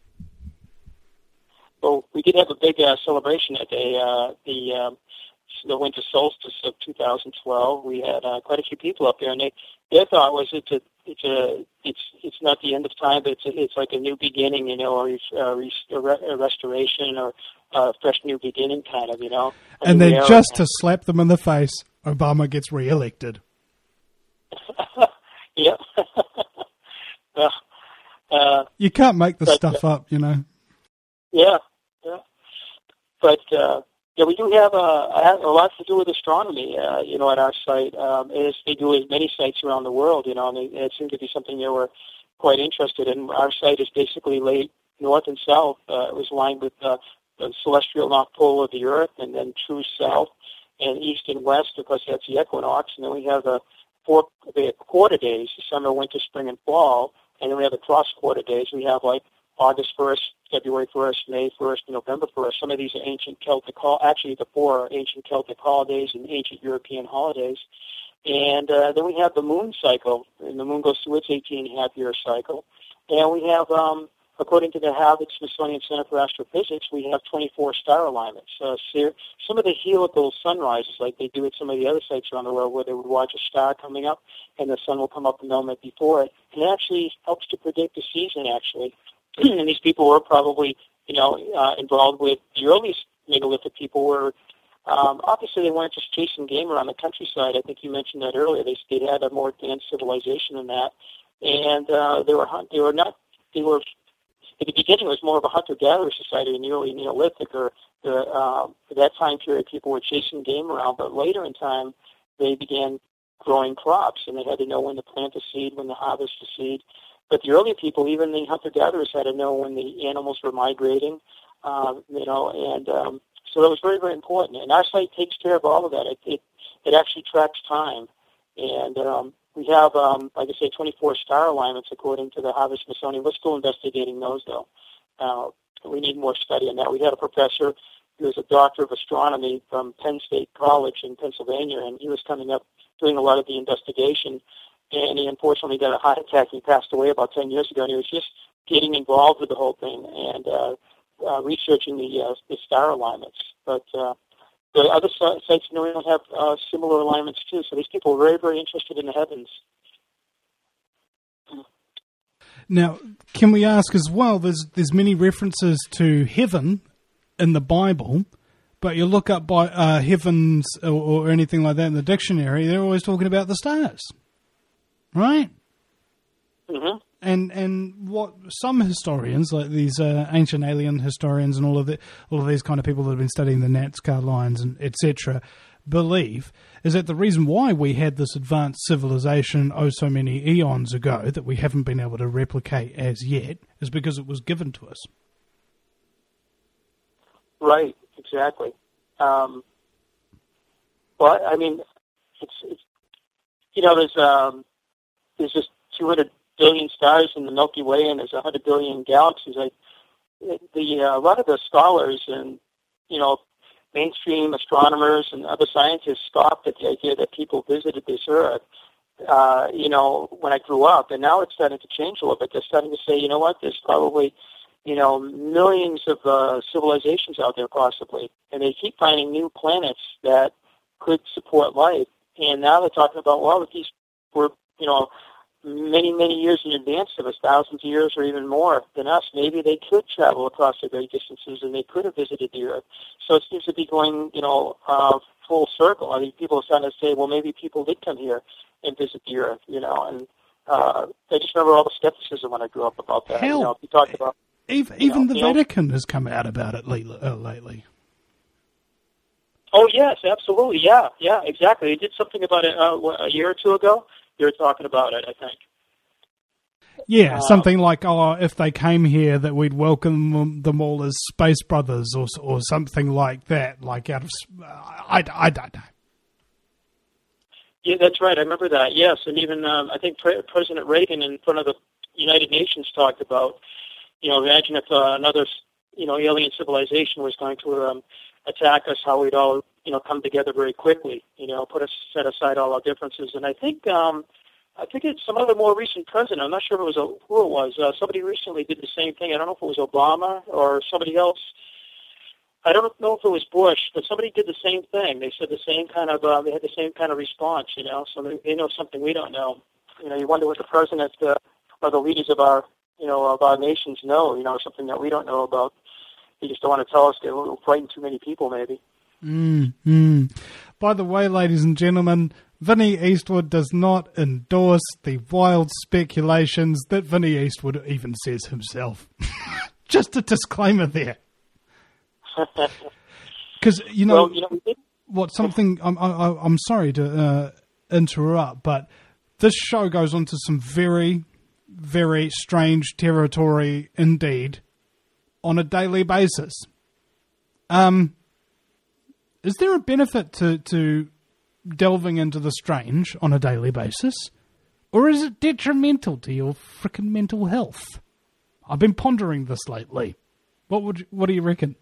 Well, we did have a big celebration that day, the winter solstice of 2012. We had quite a few people up there, and their thought was it's not the end of time, but it's like a new beginning, you know, or a restoration or a fresh new beginning, kind of, you know. And then just to slap them in the face, Obama gets reelected. Yeah. You can't make this stuff up, you know. Yeah. But yeah, we do have a lot to do with astronomy, you know, at our site, as they do at many sites around the world, you know, and it seemed to be something they were quite interested in. Our site is basically laid north and south. It was lined with the celestial north pole of the Earth, and then true south, and east and west, of course, that's the equinox, and then we have the quarter days, summer, winter, spring, and fall, and then we have the cross quarter days. We have like August 1st, February 1st, May 1st, and November 1st. Some of these are ancient Celtic, actually the four are ancient Celtic holidays and ancient European holidays. And then we have the moon cycle, and the moon goes through its 18-and-a-half-year cycle. And we have, according to the Harvard-Smithsonian Center for Astrophysics, we have 24 star alignments. Some of the helical sunrises, like they do at some of the other sites around the world, where they would watch a star coming up, and the sun will come up a moment before it. And it actually helps to predict the season, actually. And these people were probably, you know, involved with the earliest megalithic people were, obviously they weren't just chasing game around the countryside. I think you mentioned that earlier. They had a more advanced civilization than that. And at the beginning it was more of a hunter-gatherer society in the early Neolithic, or for that time period people were chasing game around, but later in time they began growing crops, and they had to know when to plant the seed, when to harvest the seed. But the early people, even the hunter-gatherers, had to know when the animals were migrating, you know, and so that was very, very important. And our site takes care of all of that. It actually tracks time. And we have, like I say, 24 star alignments according to the Harvard-Smithsonian. We're still investigating those, though. We need more study on that. We had a professor who was a doctor of astronomy from Penn State College in Pennsylvania, and he was coming up doing a lot of the investigation. And he unfortunately got a heart attack. He passed away about 10 years ago, and he was just getting involved with the whole thing and researching the star alignments. But the other sites, you know, we don't have similar alignments too. So these people are very, very interested in the heavens. Now, can we ask as well? There's many references to heaven in the Bible, but you look up by heavens or anything like that in the dictionary, they're always talking about the stars. Right? Mm-hmm. And what some historians, like these ancient alien historians and all of these kind of people that have been studying the Nazca lines and etc., believe is that the reason why we had this advanced civilization so many eons ago that we haven't been able to replicate as yet is because it was given to us. Right, exactly. Well, I mean, it's you know, there's just 200 billion stars in the Milky Way, and there's 100 billion galaxies. A lot of the scholars and, you know, mainstream astronomers and other scientists scoffed at the idea that people visited this Earth, you know, when I grew up. And now it's starting to change a little bit. They're starting to say, you know what, there's probably, you know, millions of civilizations out there possibly. And they keep finding new planets that could support life. And now they're talking about, well, if these were, you know, many, many years in advance of us, thousands of years or even more than us, maybe they could travel across the great distances and they could have visited the Earth. So it seems to be going, you know, full circle. I mean, people are starting to say, well, maybe people did come here and visit the Earth, you know, and I just remember all the skepticism when I grew up about that. Hell, you know, you talked about, even the Vatican has come out about it lately. Oh, yes, absolutely. Yeah, exactly. They did something about it a year or two ago. They were talking about it, I think. Yeah, something like, if they came here, that we'd welcome them all as space brothers or something like that, like out of... I don't know. Yeah, that's right. I remember that. Yes, and even I think President Reagan in front of the United Nations talked about, imagine if another, alien civilization was going to attack us, how we'd all, come together very quickly. Set aside all our differences. And I think it's some other more recent president. I'm not sure if it was who it was. Somebody recently did the same thing. I don't know if it was Obama or somebody else. I don't know if it was Bush, but somebody did the same thing. They said the same kind of, they had the same kind of response, so they know something we don't know. You wonder what the president or the leaders of our, of our nations know, something that we don't know about. They just don't want to tell us. They're frightened too many people, maybe. By the way, ladies and gentlemen, Vinnie Eastwood does not endorse the wild speculations that Vinnie Eastwood even says himself. Just a disclaimer there. Because I'm sorry to interrupt, but this show goes on to some very, very strange territory indeed on a daily basis. Is there a benefit to delving into the strange on a daily basis, or is it detrimental to your frickin' mental health? I've been pondering this lately. What do you reckon?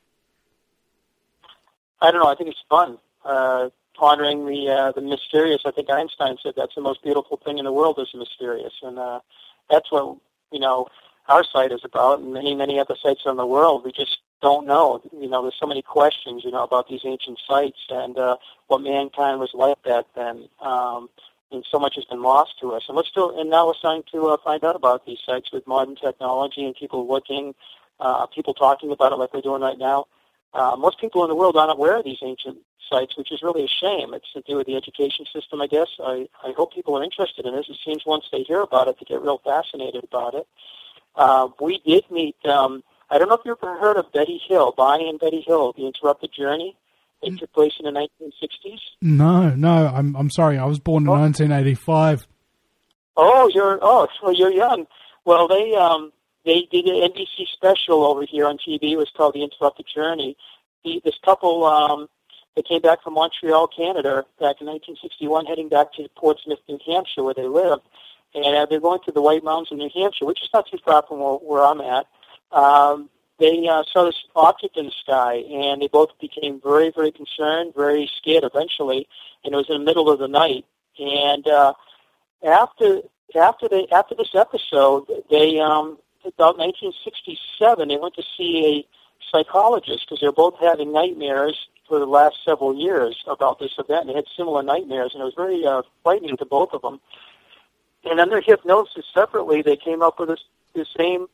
I don't know. I think it's fun. Pondering the mysterious. I think Einstein said that's the most beautiful thing in the world is the mysterious, and that's what our site is about, and many other sites in the world. We just don't know. There's so many questions, about these ancient sites and what mankind was like back then. And so much has been lost to us. And now we're starting to find out about these sites with modern technology and people looking, people talking about it like we're doing right now. Most people in the world aren't aware of these ancient sites, which is really a shame. It's to do with the education system, I guess. I hope people are interested in this. It seems once they hear about it, they get real fascinated about it. We did meet, I don't know if you've ever heard of Betty Hill, Bonnie and Betty Hill, The Interrupted Journey. It took place in the 1960s. No, I'm sorry. I was born in 1985. Oh, you're young. Well, they did an NBC special over here on TV. It was called The Interrupted Journey. This couple, they came back from Montreal, Canada, back in 1961, heading back to Portsmouth, New Hampshire, where they live. And they're going to the White Mountains of New Hampshire, which is not too far from where I'm at. They saw this object in the sky, and they both became very, very concerned, very scared eventually, and it was in the middle of the night. And after this episode, they about 1967, they went to see a psychologist because they were both having nightmares for the last several years about this event, and they had similar nightmares, and it was very frightening to both of them. And under hypnosis, separately, they came up with the same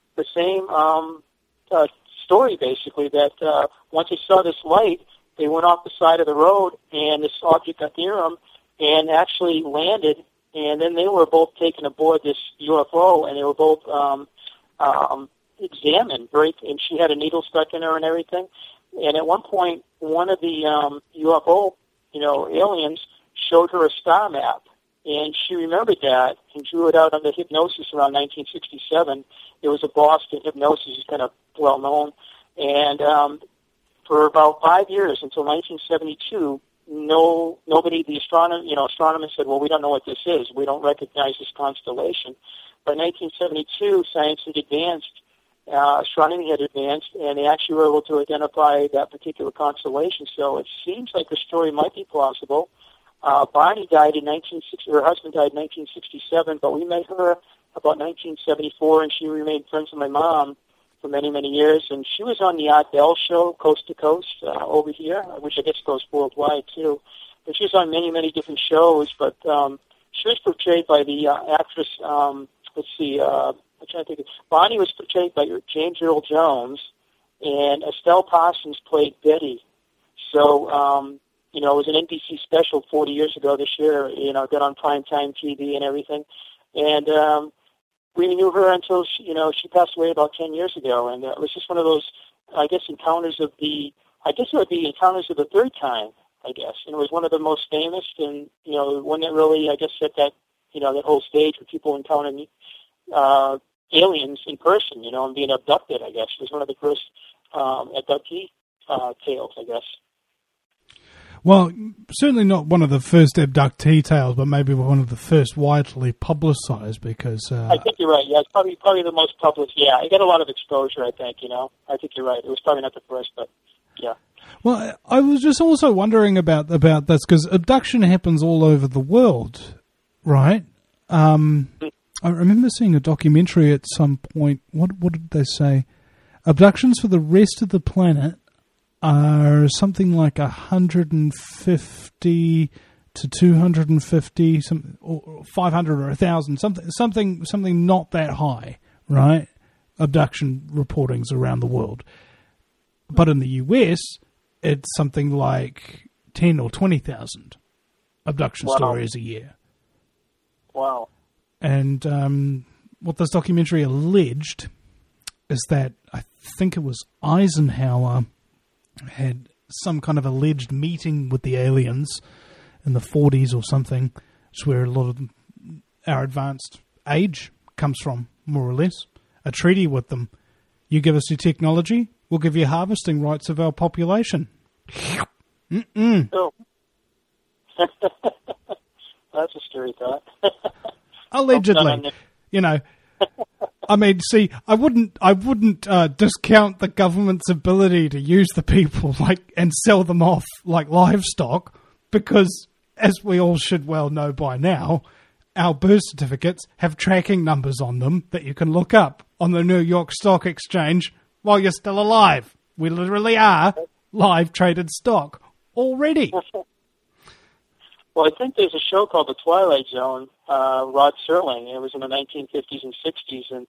story, basically, that once they saw this light, they went off the side of the road, and this object got near them and actually landed, and then they were both taken aboard this UFO, and they were both examined, right? And she had a needle stuck in her and everything. And at one point, one of the UFO, aliens showed her a star map, and she remembered that and drew it out under hypnosis around 1967. It was a Boston hypnosis, it's kind of well known. And for about 5 years, until 1972, nobody, the astronomers said, well, we don't know what this is. We don't recognize this constellation. By 1972, science had advanced, astronomy had advanced, and they actually were able to identify that particular constellation. So it seems like the story might be plausible. Bonnie died in 1960. Her husband died in 1967, but we met her about 1974, and she remained friends with my mom for many, many years. And she was on the Art Bell show, Coast to Coast, over here, which I guess goes worldwide too. But she was on many, many different shows. But she was portrayed by the actress. I'm trying to think. Bonnie was portrayed by James Earl Jones, and Estelle Parsons played Betty. So, it was an NBC special 40 years ago this year, got on primetime TV and everything. And we knew her until, she passed away about 10 years ago. And it was just one of those, encounters of the third time, I guess. And it was one of the most famous and, one that really, set that, that whole stage where people encountering aliens in person, and being abducted, I guess. It was one of the first abductee tales, I guess. Well, certainly not one of the first abductee tales, but maybe one of the first widely publicized because... I think you're right. Yeah, it's probably the most public. Yeah, it got a lot of exposure, I think, I think you're right. It was probably not the first, but yeah. Well, I was just also wondering about this because abduction happens all over the world, right? I remember seeing a documentary at some point. What did they say? Abductions for the rest of the planet are something like 150 to 250, or 500 or 1,000, something not that high, right? Abduction reportings around the world. But in the US, it's something like 10 or 20,000 abduction stories a year. Wow. And what this documentary alleged is that I think it was Eisenhower had some kind of alleged meeting with the aliens in the 40s or something. It's where a lot of our advanced age comes from, more or less. A treaty with them. You give us your technology, we'll give you harvesting rights of our population. Mm-mm. Oh. That's a scary thought. Allegedly. I mean, see, I wouldn't discount the government's ability to use the people and sell them off like livestock, because as we all should well know by now, our birth certificates have tracking numbers on them that you can look up on the New York Stock Exchange while you're still alive. We literally are live traded stock already. Well, I think there's a show called The Twilight Zone, Rod Serling. It was in the 1950s and 60s, and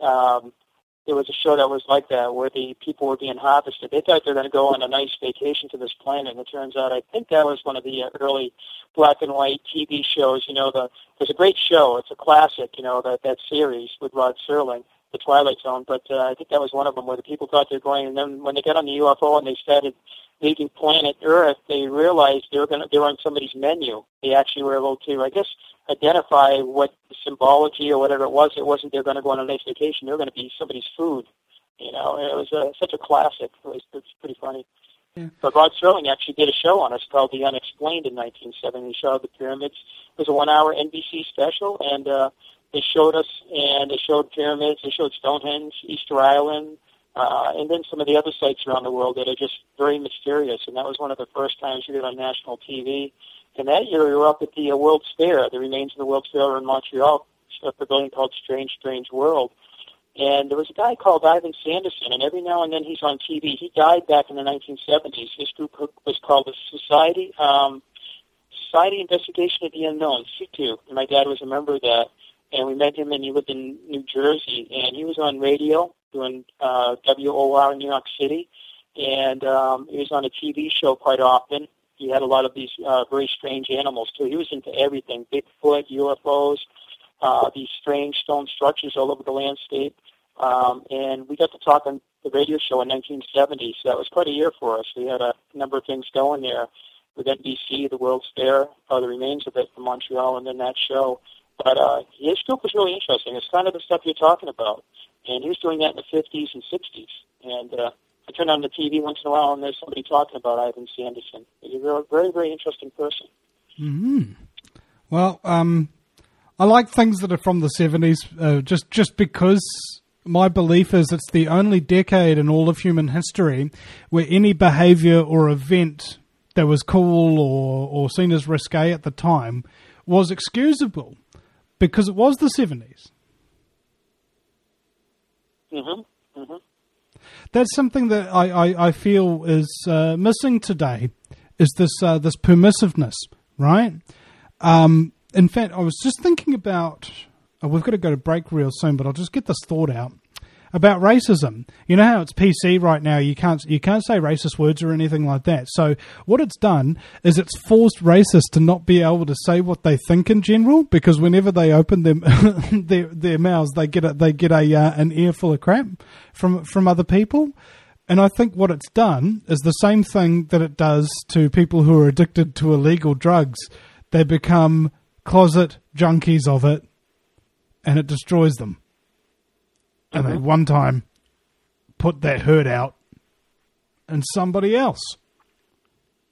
there was a show that was like that, where the people were being harvested. They thought they were going to go on a nice vacation to this planet, and it turns out, I think that was one of the early black and white TV shows. There's a great show. It's a classic, that series with Rod Serling, The Twilight Zone, but I think that was one of them where the people thought they were going, and then when they got on the UFO and they started leaving planet Earth, they realized they were on somebody's menu. They actually were able to, I guess, identify what the symbology or whatever it was. It wasn't they're going to go on a nice vacation. They were going to be somebody's food. And it was such a classic. It's pretty funny. Yeah. But Rod Serling actually did a show on us called The Unexplained in 1970. He showed the pyramids. It was a 1-hour NBC special, and they showed us, and they showed pyramids. They showed Stonehenge, Easter Island, and then some of the other sites around the world that are just very mysterious. And that was one of the first times we did on national TV. And that year we were up at the World's Fair, the remains of the World's Fair in Montreal, a pavilion called Strange, Strange World. And there was a guy called Ivan Sanderson, and every now and then he's on TV. He died back in the 1970s. His group was called the Society Investigation of the Unknown, C2. And my dad was a member of that. And we met him, and he lived in New Jersey. And he was on radio doing WOR in New York City. And he was on a TV show quite often. He had a lot of these very strange animals, too. He was into everything, Bigfoot, UFOs, these strange stone structures all over the landscape. And we got to talk on the radio show in 1970, so that was quite a year for us. We had a number of things going there with NBC, the World's Fair, the remains of it from Montreal, and then that show. But his group was really interesting. It's kind of the stuff you're talking about. And he was doing that in the 50s and 60s. And I turn on the TV once in a while, and there's somebody talking about Ivan Sanderson. He's a very, very interesting person. Mm-hmm. Well, I like things that are from the 70s, just because my belief is it's the only decade in all of human history where any behavior or event that was cool or seen as risque at the time was excusable, because it was the 70s. Mm-hmm. Mm-hmm. That's something that I feel is missing today, is this permissiveness, right? In fact, I was just thinking about, we've got to go to break real soon, but I'll just get this thought out about racism. You know how it's PC right now, you can't say racist words or anything like that. So what it's done is it's forced racists to not be able to say what they think in general, because whenever they open them their mouths, they get an earful of crap from other people. And I think what it's done is the same thing that it does to people who are addicted to illegal drugs. They become closet junkies of it, and it destroys them. And they one time put that hurt out in somebody else.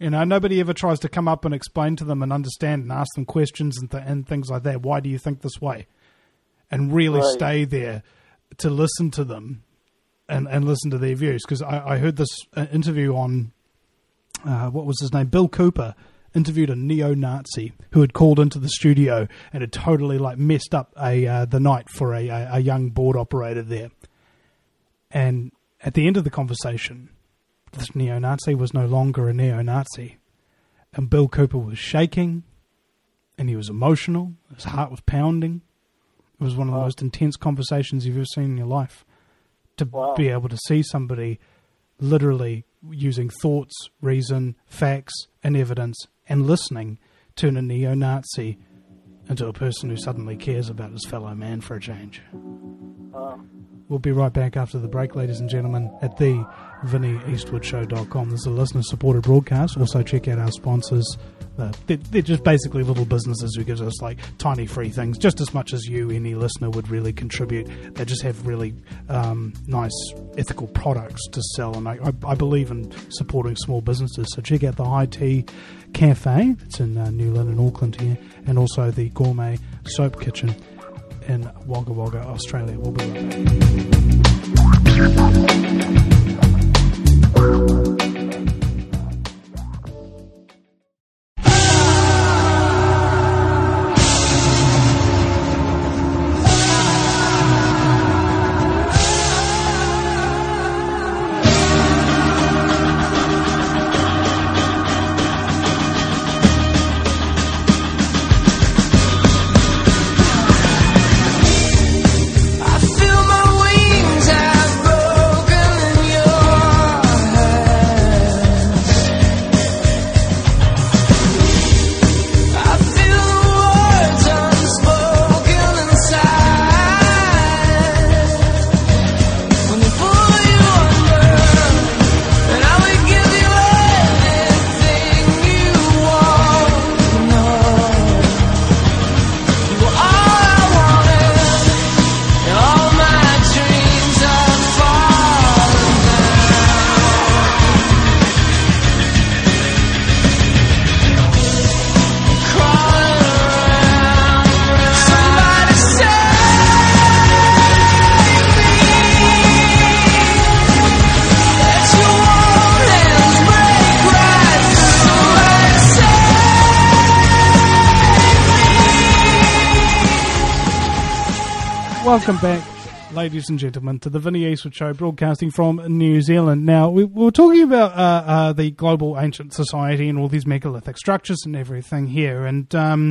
Nobody ever tries to come up and explain to them and understand and ask them questions and things like that. Why do you think this way? And really stay there to listen to them and listen to their views. Because I heard this interview on, what was his name? Bill Cooper interviewed a neo-Nazi who had called into the studio and had totally messed up the night for a young board operator there. And at the end of the conversation, this neo-Nazi was no longer a neo-Nazi. And Bill Cooper was shaking, and he was emotional. His heart was pounding. It was one of the most intense conversations you've ever seen in your life. To be able to see somebody literally using thoughts, reason, facts, and evidence, and listening, turn a neo-Nazi into a person who suddenly cares about his fellow man for a change. We'll be right back after the break, ladies and gentlemen, at the VinnyEastwoodshow.com. This is a listener-supported broadcast. Also, check out our sponsors. They're just basically little businesses who gives us tiny free things, just as much as you, any listener, would really contribute. They just have really nice, ethical products to sell, and I believe in supporting small businesses. So check out the High Tea Cafe. It's in New Lynn in Auckland here, and also the Gourmet Soap Kitchen in Wagga Wagga, Australia. We'll be right back. Welcome back, ladies and gentlemen, to the Vinny Eastwood Show, broadcasting from New Zealand. Now, we were talking about the global ancient society and all these megalithic structures and everything here. And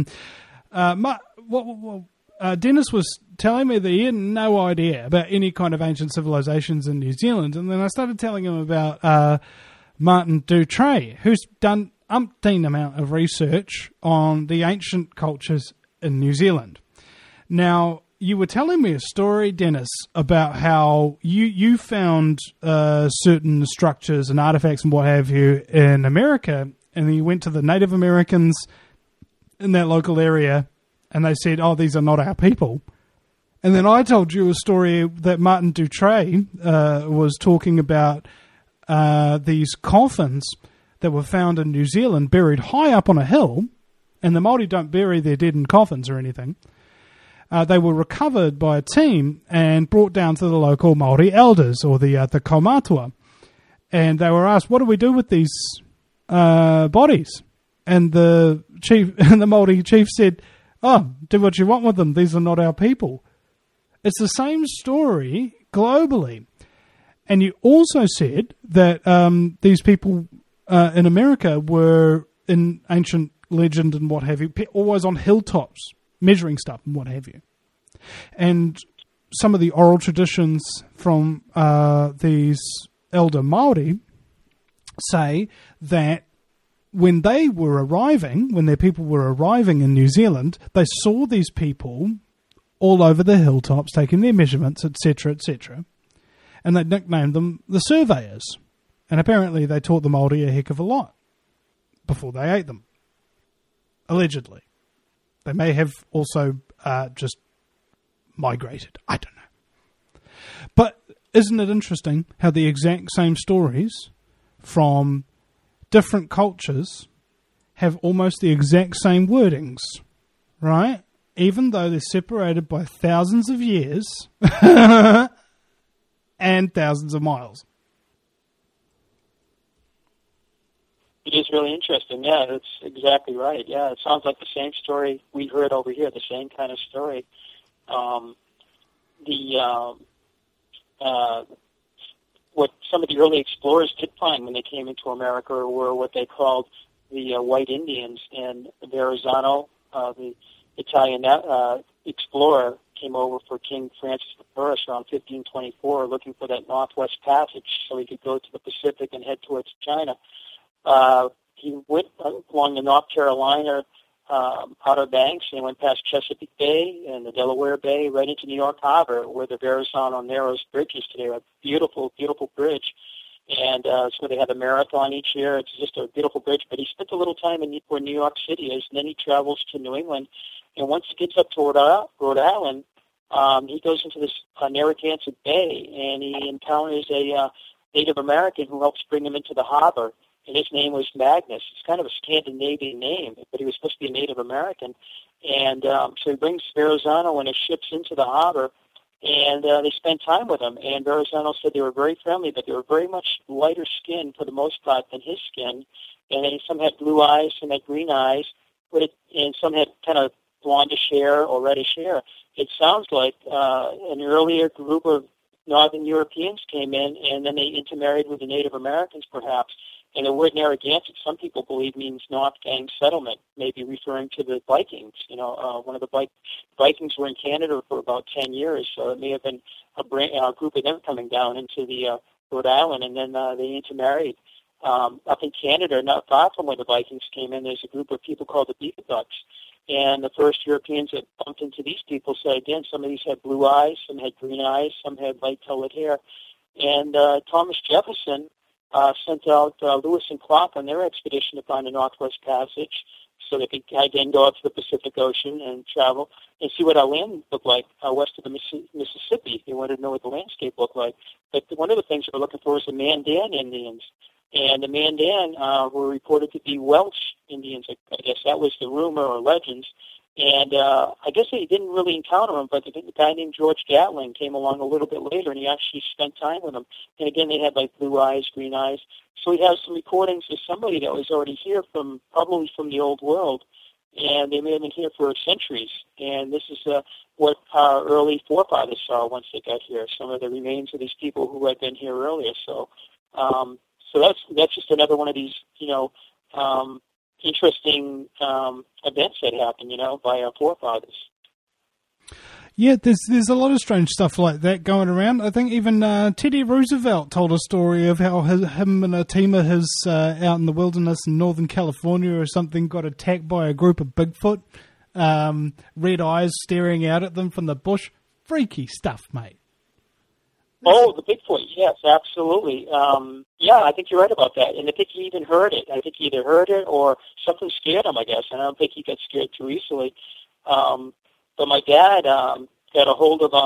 Dennis was telling me that he had no idea about any kind of ancient civilizations in New Zealand. And then I started telling him about Martin Dutre, who's done umpteen amount of research on the ancient cultures in New Zealand. Now, you were telling me a story, Dennis, about how you found certain structures and artifacts and what have you in America, and then you went to the Native Americans in that local area, and they said, "Oh, these are not our people." And then I told you a story that Martin Dutre was talking about these coffins that were found in New Zealand, buried high up on a hill, and the Māori don't bury their dead in coffins or anything. They were recovered by a team and brought down to the local Māori elders, or the kaumatua. And they were asked, "What do we do with these bodies?" And the chief, and the Māori chief said, "Oh, do what you want with them. These are not our people." It's the same story globally. And you also said that these people in America were, in ancient legend and what have you, always on hilltops, measuring stuff and what have you. And some of the oral traditions from these elder Māori say that when they were arriving, when their people were arriving in New Zealand, they saw these people all over the hilltops taking their measurements, etc., etc., and they nicknamed them the surveyors. And apparently they taught the Māori a heck of a lot before they ate them, allegedly. They may have also just migrated. I don't know. But isn't it interesting how the exact same stories from different cultures have almost the exact same wordings, right? Even though they're separated by thousands of years and thousands of miles. It is really interesting. Yeah, that's exactly right. Yeah, it sounds like the same story we heard over here, the same kind of story. What some of the early explorers did find when they came into America were what they called the White Indians. And Verrazano, the Italian explorer, came over for King Francis I around 1524, looking for that Northwest Passage so he could go to the Pacific and head towards China. He went along the North Carolina Outer Banks, and went past Chesapeake Bay and the Delaware Bay right into New York Harbor, where the Verrazano Narrows Bridge is today. A beautiful, beautiful bridge. And so they have a marathon each year. It's just a beautiful bridge. But he spent a little time in where New York City is, and then he travels to New England. And once he gets up to Rhode Island, he goes into this Narragansett Bay, and he encounters a Native American who helps bring him into the harbor. And his name was Magnus. It's kind of a Scandinavian name, but he was supposed to be a Native American. And so he brings Verrazano and his ships into the harbor, and they spend time with him. And Verrazano said they were very friendly, but they were very much lighter skin for the most part than his skin. And then some had blue eyes, some had green eyes, and some had kind of blondish hair or reddish hair. It sounds like an earlier group of Northern Europeans came in, and then they intermarried with the Native Americans, perhaps. And the word Narragansett, some people believe, means North Gang settlement, maybe referring to the Vikings. One of the Vikings were in Canada for about 10 years, so it may have been a group of them coming down into the Rhode Island, and then they intermarried. Up in Canada, not far from where the Vikings came in, there's a group of people called the Beaverbucks. And the first Europeans that bumped into these people said, again, some of these had blue eyes, some had green eyes, some had light-colored hair. And Thomas Jefferson sent out Lewis and Clark on their expedition to find the Northwest Passage so they could again go out to the Pacific Ocean and travel and see what our land looked like west of the Mississippi. They wanted to know what the landscape looked like. But one of the things they were looking for was the Mandan Indians. And the Mandan were reported to be Welsh Indians. I guess that was the rumor or legends. And I guess they didn't really encounter them, but the guy named George Gatling came along a little bit later, and he actually spent time with them. And again, they had like blue eyes, green eyes. So he has some recordings of somebody that was already here probably from the Old World, and they may have been here for centuries. And this is what our early forefathers saw once they got here, some of the remains of these people who had been here earlier. So that's just another one of these, interesting events that happened, by our forefathers. Yeah, there's a lot of strange stuff like that going around. I think even Teddy Roosevelt told a story of how him and a team of his out in the wilderness in Northern California or something got attacked by a group of Bigfoot, red eyes staring out at them from the bush. Freaky stuff, mate. Oh, the Bigfoot, yes, absolutely. I think you're right about that. And I think he even heard it. I think he either heard it or something scared him, I guess. And I don't think he got scared too easily. But my dad got a hold of,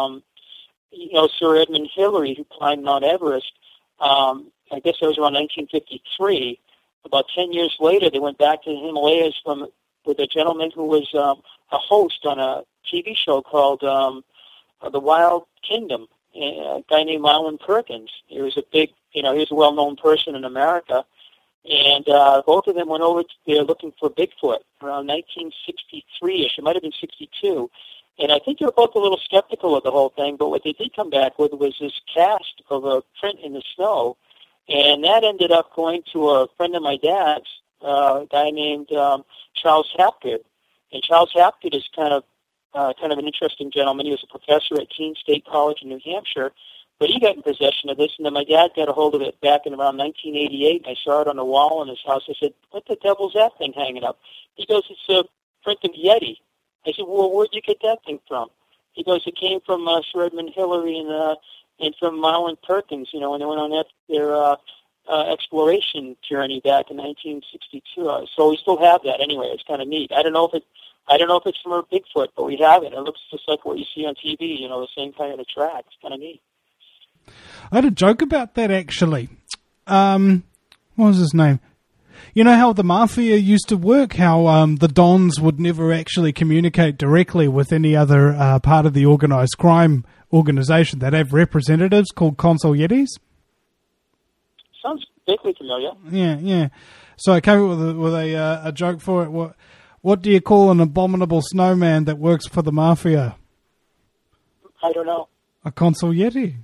Sir Edmund Hillary, who climbed Mount Everest. I guess it was around 1953. About 10 years later, they went back to the Himalayas with a gentleman who was a host on a TV show called The Wild Kingdom. A guy named Marlin Perkins. He was a big, he was a well-known person in America. And both of them went over there looking for Bigfoot around 1963-ish. It might have been 62. And I think they were both a little skeptical of the whole thing, but what they did come back with was this cast of a print in the snow. And that ended up going to a friend of my dad's, a guy named Charles Hapgood. And Charles Hapgood is kind of an interesting gentleman. He was a professor at Keene State College in New Hampshire, but he got in possession of this, and then my dad got a hold of it back in around 1988, and I saw it on the wall in his house. I said, what the devil's that thing hanging up? He goes, it's a print of Yeti. I said, well, where'd you get that thing from? He goes, it came from Sir Edmund Hillary and from Marlin Perkins, when they went on their exploration journey back in 1962. So we still have that anyway. It's kind of neat. I don't know if it's from a Bigfoot, but we have it. It looks just like what you see on TV, the same kind of a track. It's kind of neat. I had a joke about that, actually. What was his name? You know how the mafia used to work? How the Dons would never actually communicate directly with any other part of the organised crime organisation. They'd have representatives called consiglieres. Sounds vaguely familiar. Yeah. So I came up with a joke for it. What do you call an abominable snowman that works for the mafia? I don't know. A consigliere.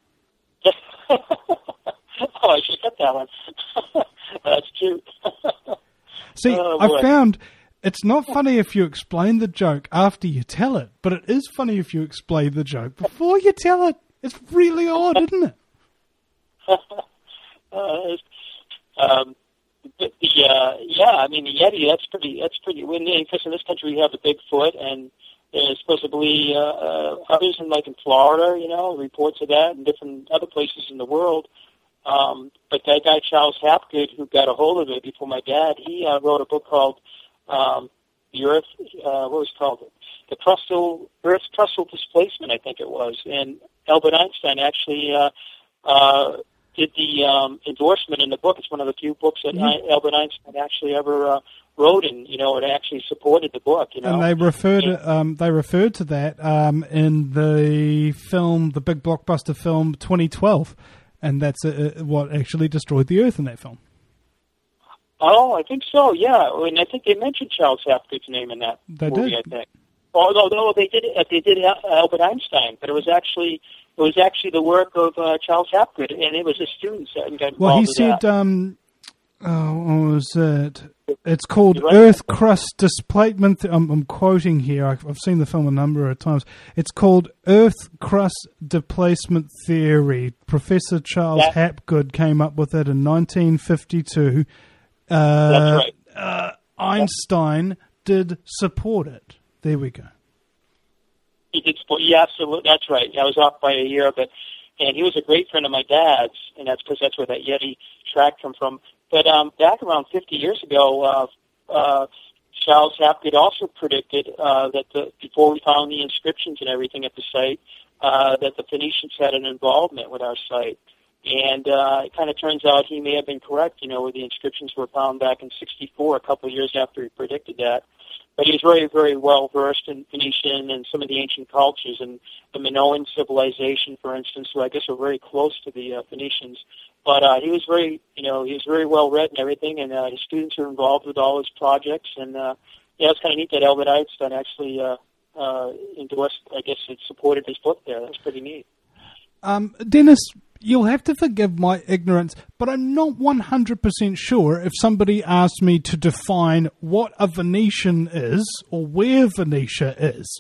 Oh, I should get that one. That's cute. See, I found it's not funny if you explain the joke after you tell it, but it is funny if you explain the joke before you tell it. It's really odd, isn't it? I mean, the Yeti, that's pretty windy, because in this country we have the Bigfoot, and there's supposedly others in Florida, reports of that, and different other places in the world. But that guy, Charles Hapgood, who got a hold of it before my dad, he wrote a book called The Earth, what was it called? Earth's Crustal Displacement, I think it was. And Albert Einstein actually did the endorsement in the book. It's one of the few books that Albert Einstein actually ever wrote, and it actually supported the book. And they referred to that in the film, the big blockbuster film 2012, and that's what actually destroyed the Earth in that film. Oh, I think so. Yeah, and I think they mentioned Charles Hapgood's name in that movie. Did. I think. Although they did Albert Einstein, but it was actually the work of Charles Hapgood, and it was his students that got involved. Well, he said, what was it? It's called Earth Crust Displacement. I'm quoting here. I've seen the film a number of times. It's called Earth Crust Displacement Theory. Professor Charles Hapgood came up with it in 1952. That's right. Einstein did support it. There we go. He did support. Yeah, absolutely. That's right. I was off by a year, and he was a great friend of my dad's, and that's because that's where that Yeti track come from. But back around 50 years ago, Charles Hapgood also predicted that before we found the inscriptions and everything at the site, that the Phoenicians had an involvement with our site. And it kind of turns out he may have been correct, where the inscriptions were found back in '64, a couple of years after he predicted that. But he was very, very well versed in Phoenician and some of the ancient cultures, and the Minoan civilization, for instance, who I guess were very close to the Phoenicians. But he was very, he was very well read and everything, and his students were involved with all his projects. And it's kind of neat that Albert Einstein actually endorsed, I guess, it supported his book there. That's pretty neat. Dennis, you'll have to forgive my ignorance, but I'm not 100% sure if somebody asked me to define what a Venetian is or where Venetia is.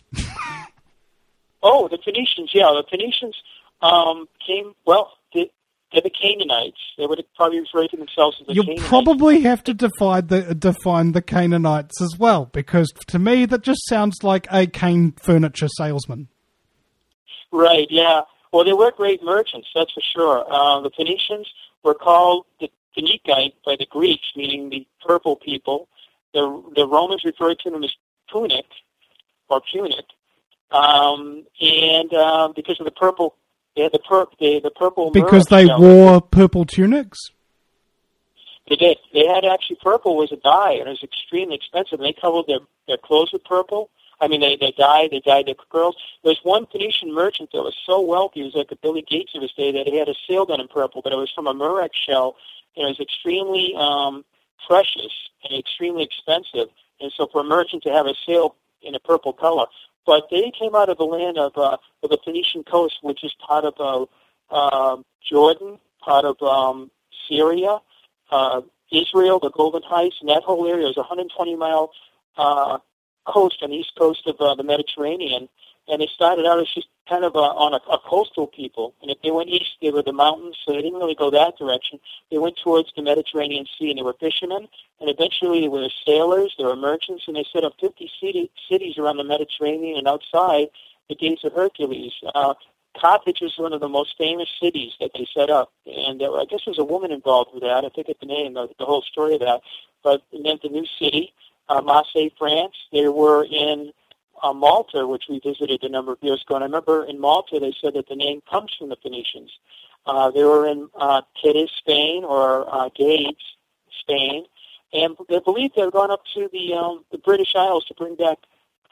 Oh, the Phoenicians, yeah. The Phoenicians they're the Canaanites. They would probably refer to themselves as the Canaanites. You probably have to define the Canaanites as well, because to me that just sounds like a cane furniture salesman. Right, yeah. Well, they were great merchants, that's for sure. The Phoenicians were called the Phoenicites by the Greeks, meaning the purple people. The Romans referred to them as Punic, or Punic, and because of the purple, they had the purple. Because they wore purple tunics. They did. They had actually purple was a dye, and it was extremely expensive. And they covered their clothes with purple. I mean, they dyed their girls. There's one Phoenician merchant that was so wealthy, he was like a Billy Gates of his day, that he had a sail done in purple, but it was from a murex shell, and it was extremely precious and extremely expensive. And so for a merchant to have a sail in a purple color. But they came out of the land of the Phoenician coast, which is part of Jordan, part of Syria, Israel, the Golden Heights, and that whole area was a 120-mile coast on the east coast of the Mediterranean, and they started out as just kind of on a coastal people. And if they went east, they were the mountains, so they didn't really go that direction. They went towards the Mediterranean Sea, and they were fishermen, and eventually they were sailors, they were merchants, and they set up 50 cities around the Mediterranean and outside the Gates of Hercules. Carthage was one of the most famous cities that they set up, and I guess there's a woman involved with that. I forget the name, the whole story of that. But it meant the new city. Marseille, France. They were in Malta, which we visited a number of years ago. And I remember in Malta they said that the name comes from the Phoenicians. They were in Cadiz, Spain, or Gades, Spain. and they believe they've gone up to the British Isles to bring back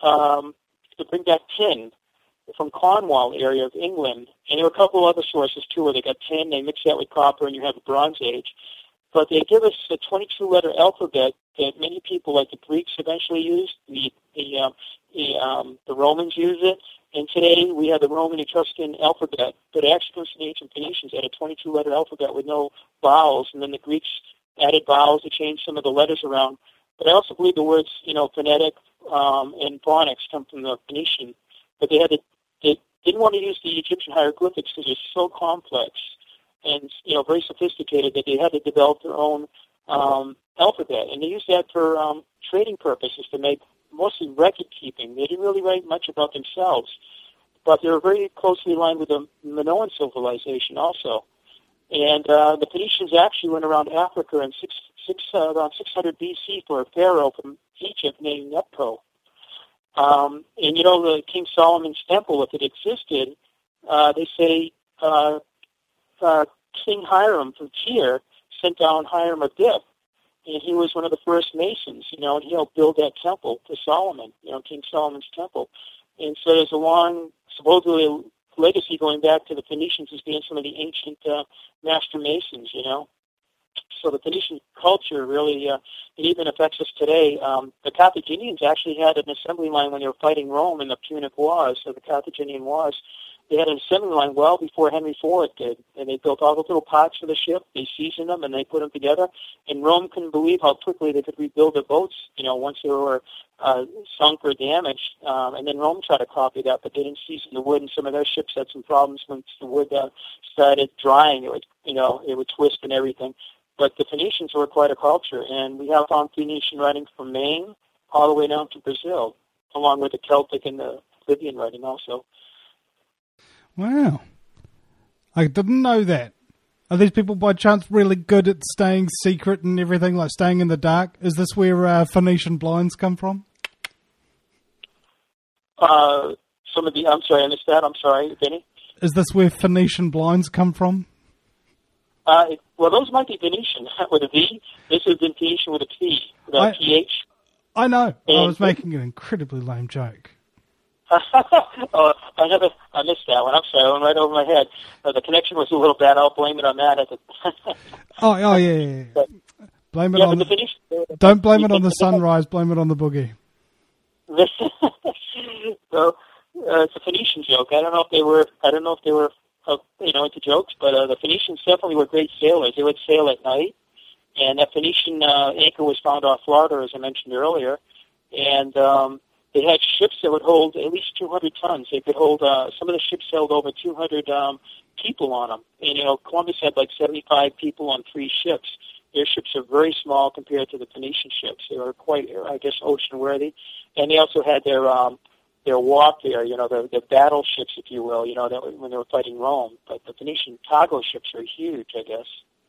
tin from Cornwall area of England. And there were a couple other sources too, where they got tin, they mix that with copper, and you have the Bronze Age. But they give us a 22-letter alphabet that many people, like the Greeks, eventually used. The Romans use it, and today we have the Roman Etruscan alphabet. But actually, comes from the ancient Phoenicians, had a 22-letter alphabet with no vowels, and then the Greeks added vowels to change some of the letters around. But I also believe the words, phonetic and phonics come from the Phoenician. But they didn't want to use the Egyptian hieroglyphics because they're so complex and very sophisticated that they had to develop their own alphabet, and they used that for trading purposes to make mostly record keeping. They didn't really write much about themselves, but they were very closely aligned with the Minoan civilization also. And the Phoenicians actually went around Africa in around 600 BC for a pharaoh from Egypt named Nephro. And the King Solomon's temple, if it existed, they say King Hiram from Tyre sent down Hiram of Dip, and he was one of the first masons, and he helped build that temple to Solomon, King Solomon's temple. And so there's a long, supposedly, legacy going back to the Phoenicians as being some of the ancient master masons, So the Phoenician culture really, it even affects us today. The Carthaginians actually had an assembly line when they were fighting Rome in the Punic Wars, or the Carthaginian Wars. They had an assembly line well before Henry IV did, and they built all the little parts for the ship, they seasoned them, and they put them together. And Rome couldn't believe how quickly they could rebuild their boats, once they were sunk or damaged. And then Rome tried to copy that, but they didn't season the wood, and some of their ships had some problems once the wood started drying. It would twist and everything. But the Phoenicians were quite a culture, and we have found Phoenician writing from Maine all the way down to Brazil, along with the Celtic and the Libyan writing also. Wow. I didn't know that. Are these people by chance really good at staying secret and everything, like staying in the dark? Is this where Phoenician blinds come from? I'm sorry, I missed that. I'm sorry, Benny. Is this where Phoenician blinds come from? Well, those might be Venetian with a V. This is Venetian with a T, with a PH. I know. I was making an incredibly lame joke. Oh, I missed that one. I'm sorry, I went right over my head. The connection was a little bad. I'll blame it on that. Yeah. But, blame it on don't blame it on the sunrise. Blame it on the boogie. So it's a Phoenician joke. I don't know if they were into jokes, but the Phoenicians definitely were great sailors. They would sail at night, and that Phoenician anchor was found off Florida, as I mentioned earlier, and they had ships that would hold at least 200 tons. They could hold, some of the ships held over 200 people on them. And, Columbus had like 75 people on 3 ships. Their ships are very small compared to the Phoenician ships. They were quite, I guess, ocean-worthy. And they also had their warfare, the battleships, if you will, when they were fighting Rome. But the Phoenician cargo ships are huge, I guess.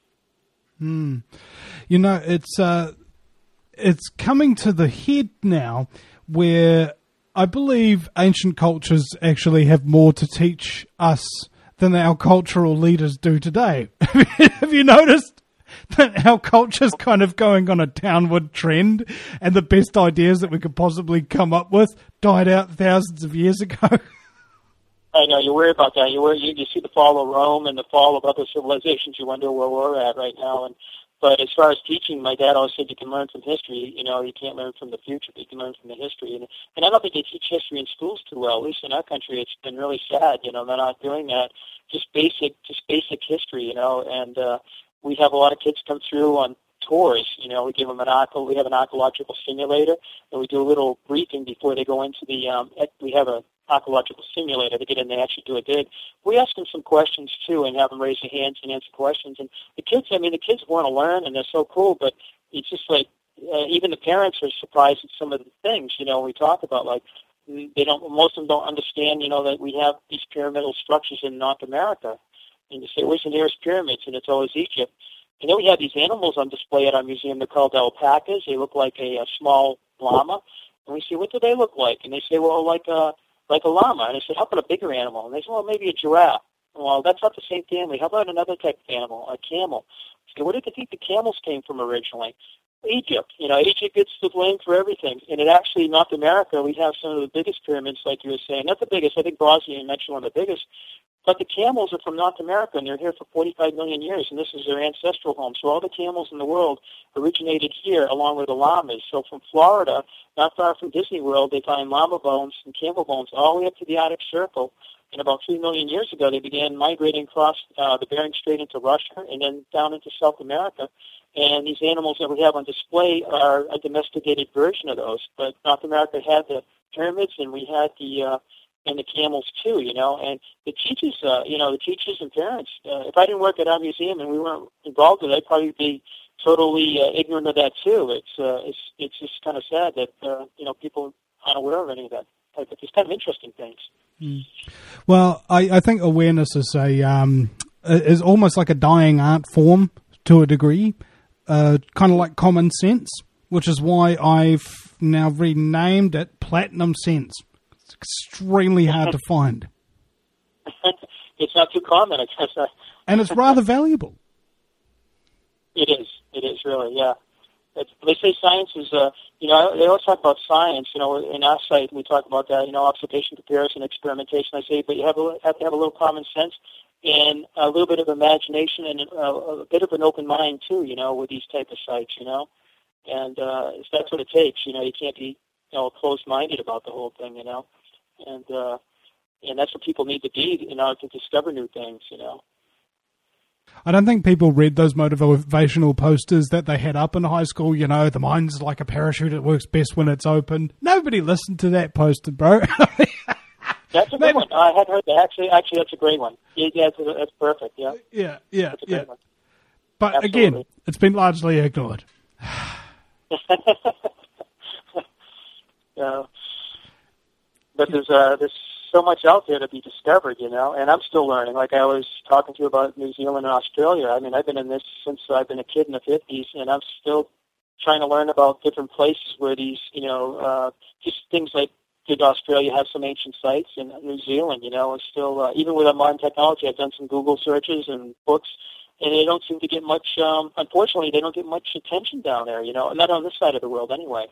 It's coming to the head now where I believe ancient cultures actually have more to teach us than our cultural leaders do today. Have you noticed that our culture's kind of going on a downward trend and the best ideas that we could possibly come up with died out thousands of years ago? I know, you worry about that. You see the fall of Rome and the fall of other civilizations. You wonder where we're at right now. But as far as teaching, my dad always said you can learn from history. You can't learn from the future, but you can learn from the history. And I don't think they teach history in schools too well. At least in our country, it's been really sad. They're not doing that. Just basic history. And we have a lot of kids come through on tours. We give them we have an archaeological simulator, and we do a little briefing before they go into the. We have a archaeological simulator to get in there, actually do a dig. We ask them some questions too, and have them raise their hands and answer questions. And the kids want to learn, and they're so cool. But it's just like even the parents are surprised at some of the things we talk about. Like most of them don't understand that we have these pyramidal structures in North America. And you say, where's the nearest pyramids? And it's always Egypt. And then we have these animals on display at our museum. They're called alpacas. They look like a small llama. And we say, what do they look like? And they say, well, like a llama. And I said, how about a bigger animal? And they said, well, maybe a giraffe. Well, that's not the same family. How about another type of animal, a camel? I said, where did you think the camels came from originally? Egypt. Egypt gets the blame for everything. And it actually, North America, we have some of the biggest pyramids, like you were saying. Not the biggest. I think Bosnia, you mentioned one of the biggest. But the camels are from North America, and they're here for 45 million years, and this is their ancestral home. So all the camels in the world originated here, along with the llamas. So from Florida, not far from Disney World, they find llama bones and camel bones all the way up to the Arctic Circle. And about 3 million years ago, they began migrating across the Bering Strait into Russia and then down into South America. And these animals that we have on display are a domesticated version of those. But North America had the pyramids, and we had the camels too, and the teachers, the teachers and parents. If I didn't work at our museum and we weren't involved with it, I'd probably be totally ignorant of that too. It's just kind of sad that people aren't aware of any of that. It's kind of interesting things. Mm. Well, I think awareness is is almost like a dying art form to a degree, kind of like common sense, which is why I've now renamed it Platinum Sense. Extremely hard to find. It's not too common, I guess. And it's rather valuable. It is really, yeah. They say science is, they always talk about science, in our site we talk about that, observation, comparison, experimentation. I say, but you have to have a little common sense and a little bit of imagination and a bit of an open mind too, with these type of sites, and that's what it takes. You can't be, closed-minded about the whole thing, and that's what people need to be in order to discover new things, I don't think people read those motivational posters that they had up in high school, the mind's like a parachute, it works best when it's open. Nobody listened to that poster, bro. That's a good one. I hadn't heard that. Actually, that's a great one. Yeah, that's perfect, yeah. Yeah. That's a great one. But Absolutely. Again, it's been largely ignored. But there's so much out there to be discovered, and I'm still learning. Like I was talking to you about New Zealand and Australia. I mean, I've been in this since I've been a kid in the 50s, and I'm still trying to learn about different places where these, just things like, did Australia have some ancient sites? In New Zealand, it's still, even with our modern technology, I've done some Google searches and books, and they don't seem to get much, unfortunately, they don't get much attention down there, not on this side of the world anyway.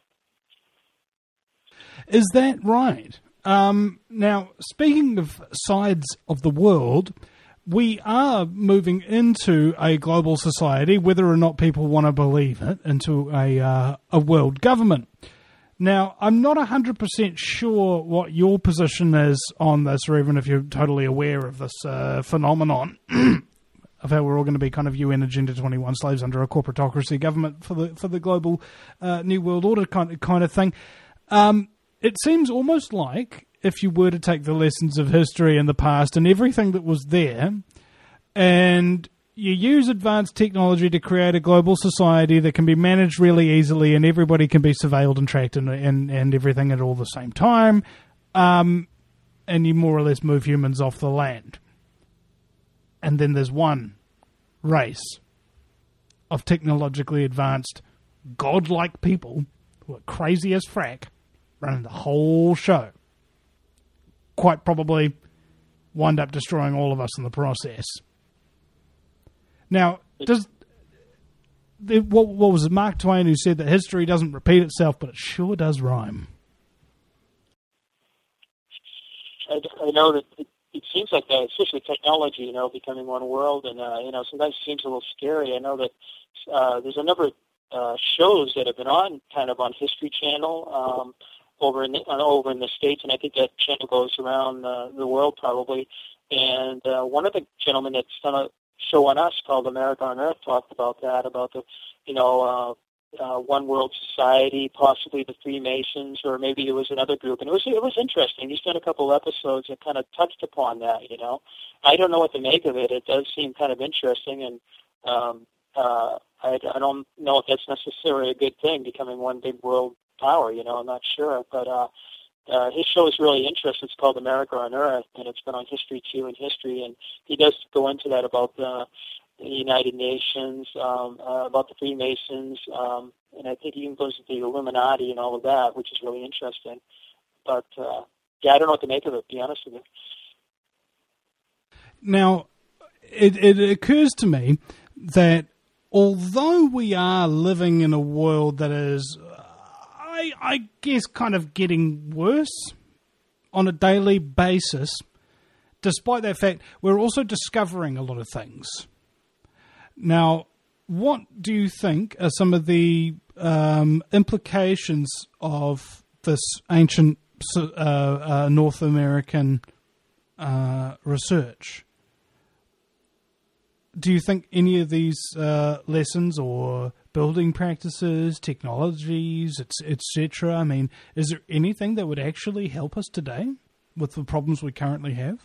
Is that right? Now, speaking of sides of the world, we are moving into a global society, whether or not people want to believe it, into a world government. Now, I'm not 100% sure what your position is on this, or even if you're totally aware of this phenomenon of how we're all going to be kind of UN Agenda 21 slaves under a corporatocracy government for the global New World Order kind of thing. It seems almost like if you were to take the lessons of history in the past and everything that was there, and you use advanced technology to create a global society that can be managed really easily and everybody can be surveilled and tracked and everything at all the same time, and you more or less move humans off the land. And then there's one race of technologically advanced, godlike people who are crazy as frack, running the whole show. Quite probably wind up destroying all of us in the process. Now, what was it, Mark Twain who said that history doesn't repeat itself, but it sure does rhyme? I know that it seems like that, especially technology, becoming one world, and, sometimes it seems a little scary. I know that there's a number of shows that have been on History Channel, over in the States, and I think that channel goes around the world probably. And one of the gentlemen that's done a show on us called America on Earth talked about that, about the, one world society, possibly the Freemasons, or maybe it was another group. And it was interesting. He's done a couple episodes that kind of touched upon that, I don't know what to make of it. It does seem kind of interesting, and I don't know if that's necessarily a good thing, becoming one big world power, I'm not sure, but his show is really interesting. It's called America on Earth, and it's been on History 2 and History, and he does go into that about the United Nations, about the Freemasons, and I think he even goes into the Illuminati and all of that, which is really interesting. But, I don't know what to make of it, to be honest with you. Now, it occurs to me that although we are living in a world that is, I guess, kind of getting worse on a daily basis, despite that fact, we're also discovering a lot of things. Now, what do you think are some of the implications of this ancient North American research? Do you think any of these lessons or building practices, technologies, etc., I mean, is there anything that would actually help us today with the problems we currently have?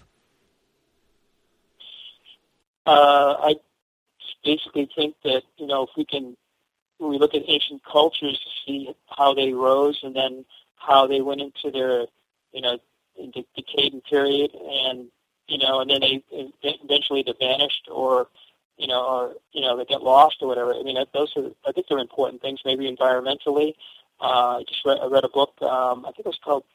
I basically think that, if when we look at ancient cultures to see how they rose and then how they went into their, decaying period and then they eventually they vanished or they get lost or whatever. I mean, I think they're important things, maybe environmentally. I read a book, I think it was called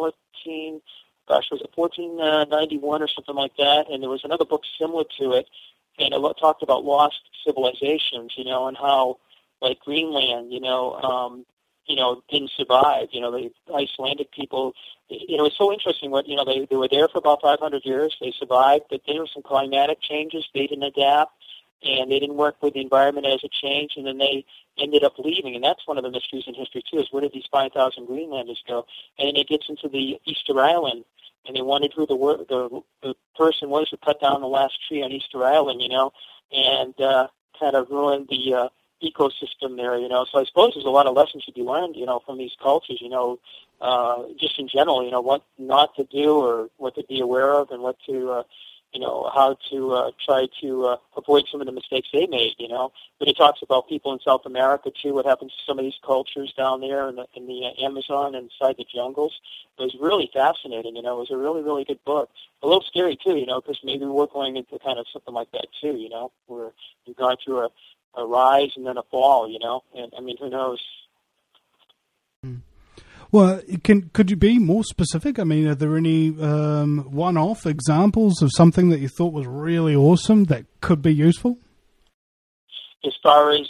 1491 or something like that, and there was another book similar to it, and it talked about lost civilizations, and how, like Greenland, didn't survive. The Icelandic people, it was so interesting. They were there for about 500 years. They survived, but there were some climatic changes. They didn't adapt, and they didn't work with the environment as it changed, and then they ended up leaving. And that's one of the mysteries in history, too, is where did these 5,000 Greenlanders go? And then it gets into the Easter Island, and they wondered who the person was who cut down the last tree on Easter Island, and kind of ruined the ecosystem there, So I suppose there's a lot of lessons to be learned, from these cultures, just in general, what not to do or what to be aware of and what to, how to try to avoid some of the mistakes they made, But it talks about people in South America, too, what happens to some of these cultures down there in the Amazon and inside the jungles. It was really fascinating, It was a really, really good book. A little scary, too, because maybe we're going into kind of something like that, too, where you've gone through a rise and then a fall, and I mean, who knows? Well, could you be more specific? I mean, are there any one-off examples of something that you thought was really awesome that could be useful? As far as,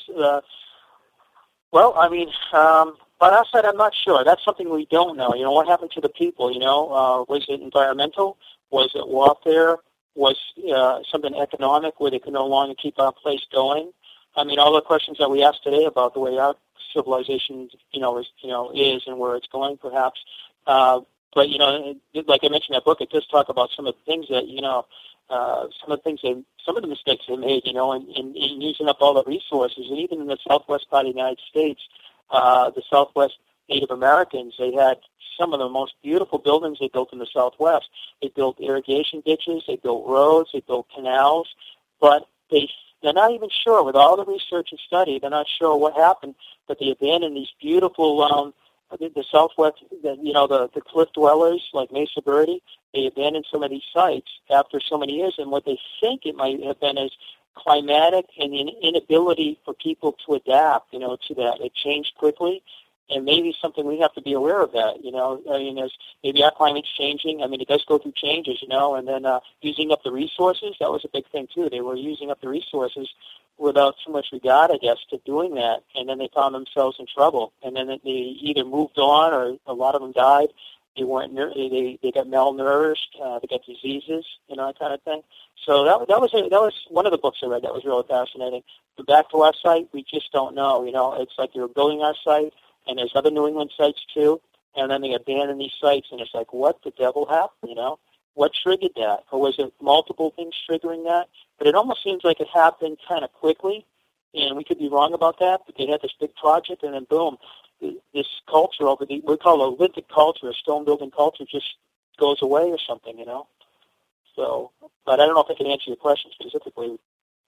on our side, I'm not sure. That's something we don't know. What happened to the people, was it environmental? Was it warfare? Was something economic where they could no longer keep our place going? I mean, all the questions that we asked today about the way our civilization, is and where it's going, perhaps. But like I mentioned in that book, it does talk about some of the things that, some of the mistakes they made, in using up all the resources, and even in the southwest part of the United States, the Southwest Native Americans, they had some of the most beautiful buildings they built in the Southwest. They built irrigation ditches, they built roads, they built canals, but they're not even sure, with all the research and study, they're not sure what happened, but they abandoned these beautiful, the Southwest, the cliff dwellers like Mesa Verde, they abandoned some of these sites after so many years, and what they think it might have been is climatic and the inability for people to adapt, to that. It changed quickly, and maybe something we have to be aware of that, I mean, there's maybe our climate's changing. I mean, it does go through changes, and then using up the resources, that was a big thing, too. They were using up the resources without too much regard, I guess, to doing that, and then they found themselves in trouble. And then they either moved on or a lot of them died. They got malnourished, they got diseases, that kind of thing. So that was one of the books I read that was really fascinating. But back to our site, we just don't know, It's like they were building our site, and there's other New England sites, too, and then they abandon these sites, and it's like, what the devil happened, What triggered that? Or was it multiple things triggering that? But it almost seems like it happened kind of quickly, and we could be wrong about that, but they had this big project, and then boom, this culture we call it a lithic culture, a stone-building culture, just goes away or something, So, but I don't know if I can answer your question specifically.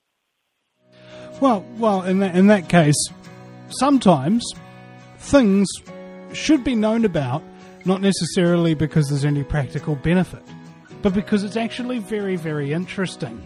Well, in that case, sometimes things should be known about, not necessarily because there's any practical benefit, but because it's actually very, very interesting.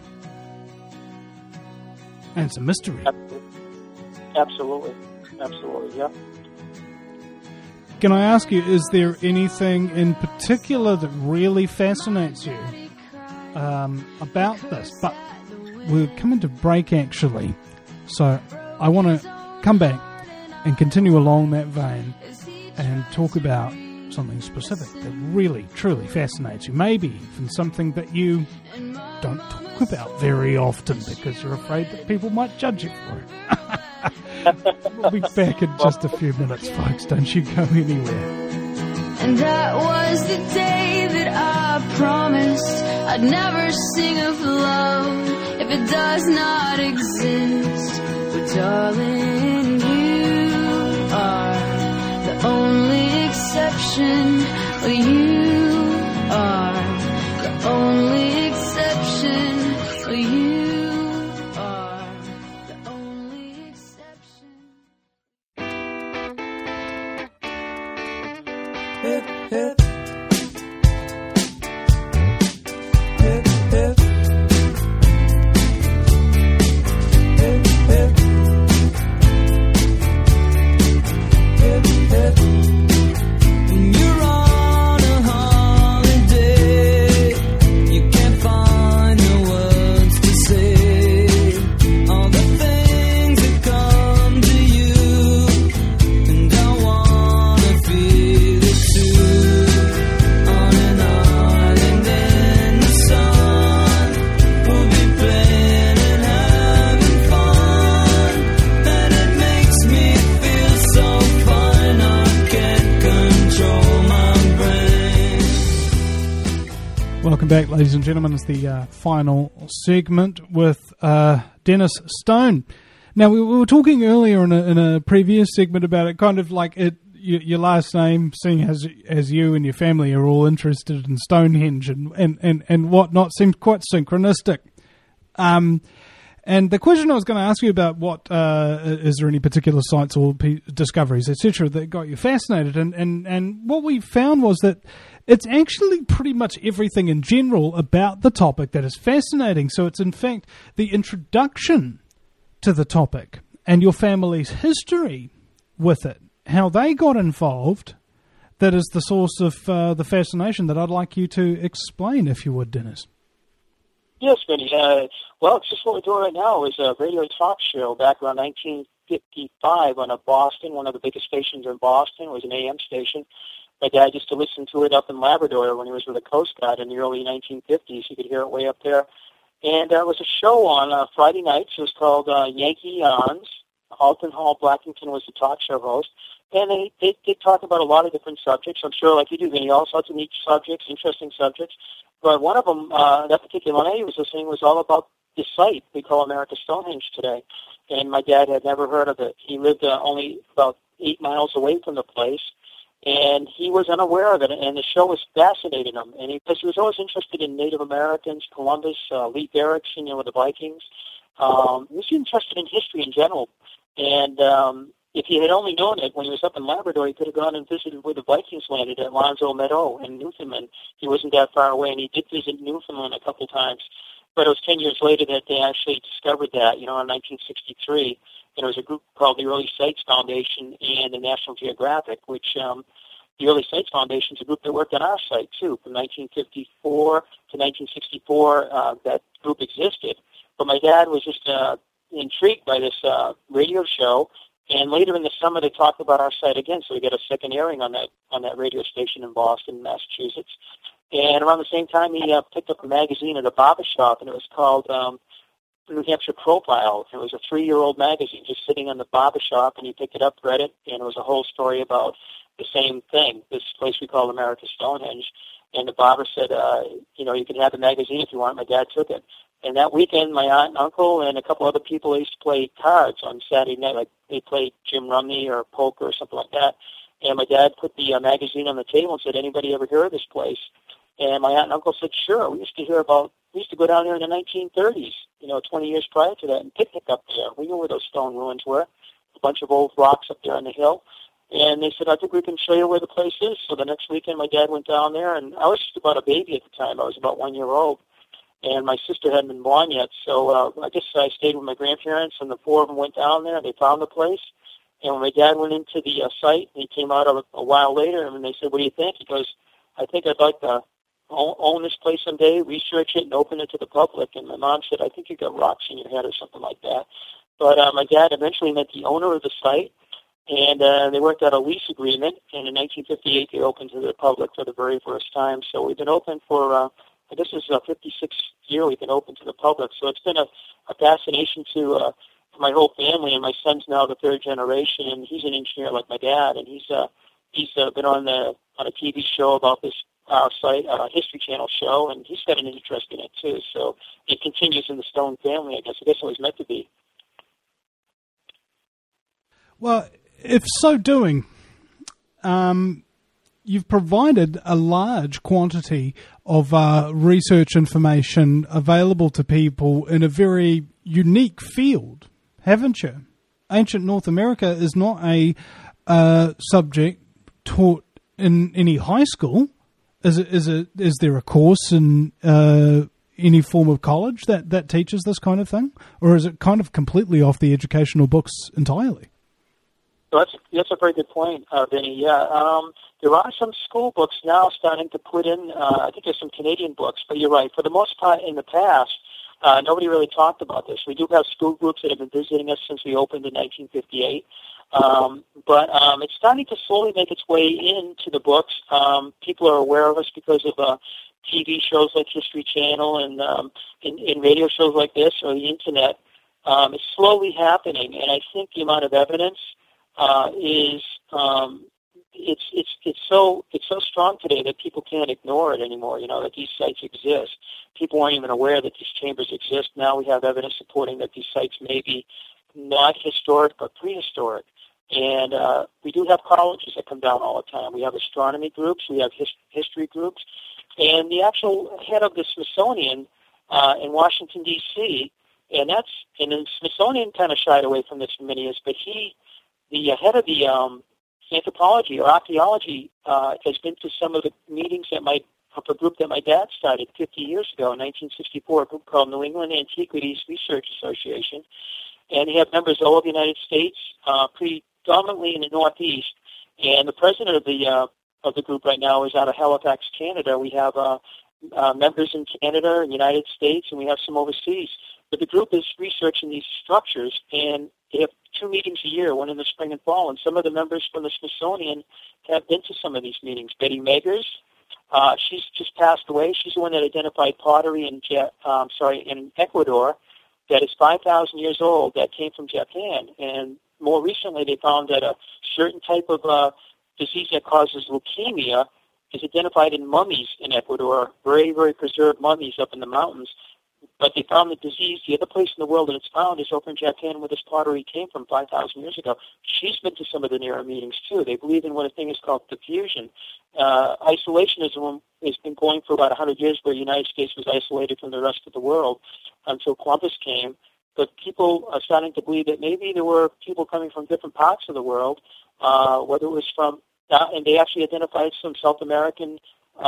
And it's a mystery. Absolutely, yeah. Can I ask you, is there anything in particular that really fascinates you about this? But we're coming to break, actually. So I want to come back and continue along that vein and talk about something specific that really, truly fascinates you. Maybe even something that you don't talk about very often because you're afraid that people might judge you for it. We'll be back in just a few minutes, folks. Don't you go anywhere. And that was the day that I promised I'd never sing of love if it does not exist. But darling, you are the only exception. Well, you are the only exception. Well, you are the only exception. Hip, hip. Hip, hip. Hip, hip. Hip, hip. When you're on a holiday, you can't find the words to say. All the things that come to you, and I wanna feel it too. On an island in the sun, we'll be playing and having fun, and it makes me feel so fine I can't control my brain. Welcome back, ladies and gentlemen. It's the final segment with Dennis Stone. Now, we were talking earlier in a previous segment about it, kind of like your last name, seeing as you and your family are all interested in Stonehenge and whatnot, seemed quite synchronistic. And the question I was going to ask you about is there any particular sites or discoveries, etc., that got you fascinated? And what we found was that it's actually pretty much everything in general about the topic that is fascinating. So it's in fact the introduction to the topic and your family's history with it, how they got involved, that is the source of the fascination that I'd like you to explain, if you would, Dennis. Yes, Vinny. Well, it's just what we're doing right now. It was a radio talk show back around 1955 on Boston, one of the biggest stations in Boston. It was an AM station. My dad used to listen to it up in Labrador when he was with the Coast Guard in the early 1950s. You could hear it way up there. And it was a show on Friday nights. It was called Yankee Yawns. Alton Hall Blackington was the talk show host. And they talk about a lot of different subjects. I'm sure, like you do, Vinny, all sorts of neat subjects, interesting subjects. But one of them, that particular night he was listening, was all about the site we call America's Stonehenge today. And my dad had never heard of it. He lived only about 8 miles away from the place, and he was unaware of it. And the show was fascinating him, and because he was always interested in Native Americans, Columbus, Lee Erickson, with the Vikings. He was interested in history in general. And if he had only known it when he was up in Labrador, he could have gone and visited where the Vikings landed at Lonzo Meadow in Newfoundland. He wasn't that far away, and he did visit Newfoundland a couple times. But it was 10 years later that they actually discovered that, in 1963. And it was a group called the Early Sites Foundation and the National Geographic, which the Early Sites Foundation is a group that worked on our site, too. From 1954 to 1964, that group existed. But my dad was just intrigued by this radio show. And later in the summer, they talked about our site again, so we got a second airing on that radio station in Boston, Massachusetts. And around the same time, he picked up a magazine at a barber shop, and it was called New Hampshire Profile. It was a 3-year-old magazine just sitting in the barber shop, and he picked it up, read it, and it was a whole story about the same thing, this place we call America's Stonehenge. And the barber said, you can have the magazine if you want. My dad took it. And that weekend, my aunt and uncle and a couple other people used to play cards on Saturday night. Like they played Jim Rumney or poker or something like that. And my dad put the magazine on the table and said, "Anybody ever hear of this place?" And my aunt and uncle said, "Sure. We used to go down there in the 1930s, 20 years prior to that, and picnic up there. We knew where those stone ruins were, a bunch of old rocks up there on the hill." And they said, "I think we can show you where the place is." So the next weekend, my dad went down there, and I was just about a baby at the time. I was about 1 year old. And my sister hadn't been born yet, so I guess I stayed with my grandparents, and the four of them went down there. They found the place, and when my dad went into the site, he came out a while later, and they said, "What do you think?" He goes, "I think I'd like to own this place someday, research it, and open it to the public." And my mom said, "I think you got rocks in your head or something like that." But my dad eventually met the owner of the site, and they worked out a lease agreement, and in 1958 they opened to the public for the very first time. So we've been open for, I guess this is our 56th year we've been open to the public. So it's been a fascination to my whole family, and my son's now the third generation, and he's an engineer like my dad, and he's been on a TV show about this site, History Channel show, and he's got an interest in it too. So it continues in the Stone family, I guess. I guess it was meant to be. Well, if so doing, you've provided a large quantity of research information available to people in a very unique field, haven't you? Ancient North America is not a subject taught in any high school. Is there a course in any form of college that teaches this kind of thing? Or is it kind of completely off the educational books entirely? So that's a very good point, Vinny. Yeah, there are some school books now starting to put in. I think there's some Canadian books, but you're right. For the most part, in the past, nobody really talked about this. We do have school groups that have been visiting us since we opened in 1958, but it's starting to slowly make its way into the books. People are aware of us because of TV shows like History Channel and in radio shows like this or the Internet. It's slowly happening, and I think the amount of evidence is it's so strong today that people can't ignore it anymore. You know, that these sites exist. People aren't even aware that these chambers exist. Now we have evidence supporting that these sites may be not historic but prehistoric. And we do have colleges that come down all the time. We have astronomy groups. We have history groups. And the actual head of the Smithsonian in Washington, D.C., and the Smithsonian kind of shied away from this for many years, but the head of the anthropology or archaeology has been to some of the meetings of a group that my dad started 50 years ago in 1964, a group called New England Antiquities Research Association. And they have members all over the United States, predominantly in the Northeast. And the president of the group right now is out of Halifax, Canada. We have members in Canada and United States, and we have some overseas. But the group is researching these structures, and they have 2 meetings a year, one in the spring and fall. And some of the members from the Smithsonian have been to some of these meetings. Betty Megers, she's just passed away. She's the one that identified pottery in Ecuador that is 5,000 years old that came from Japan. And more recently, they found that a certain type of disease that causes leukemia is identified in mummies in Ecuador, very, very preserved mummies up in the mountains. But they found the disease, the other place in the world that it's found is over in Japan where this pottery came from 5,000 years ago. She's been to some of the NERA meetings, too. They believe in what a thing is called diffusion. Isolationism has been going for about 100 years where the United States was isolated from the rest of the world until Columbus came. But people are starting to believe that maybe there were people coming from different parts of the world, whether it was from, and they actually identified some South American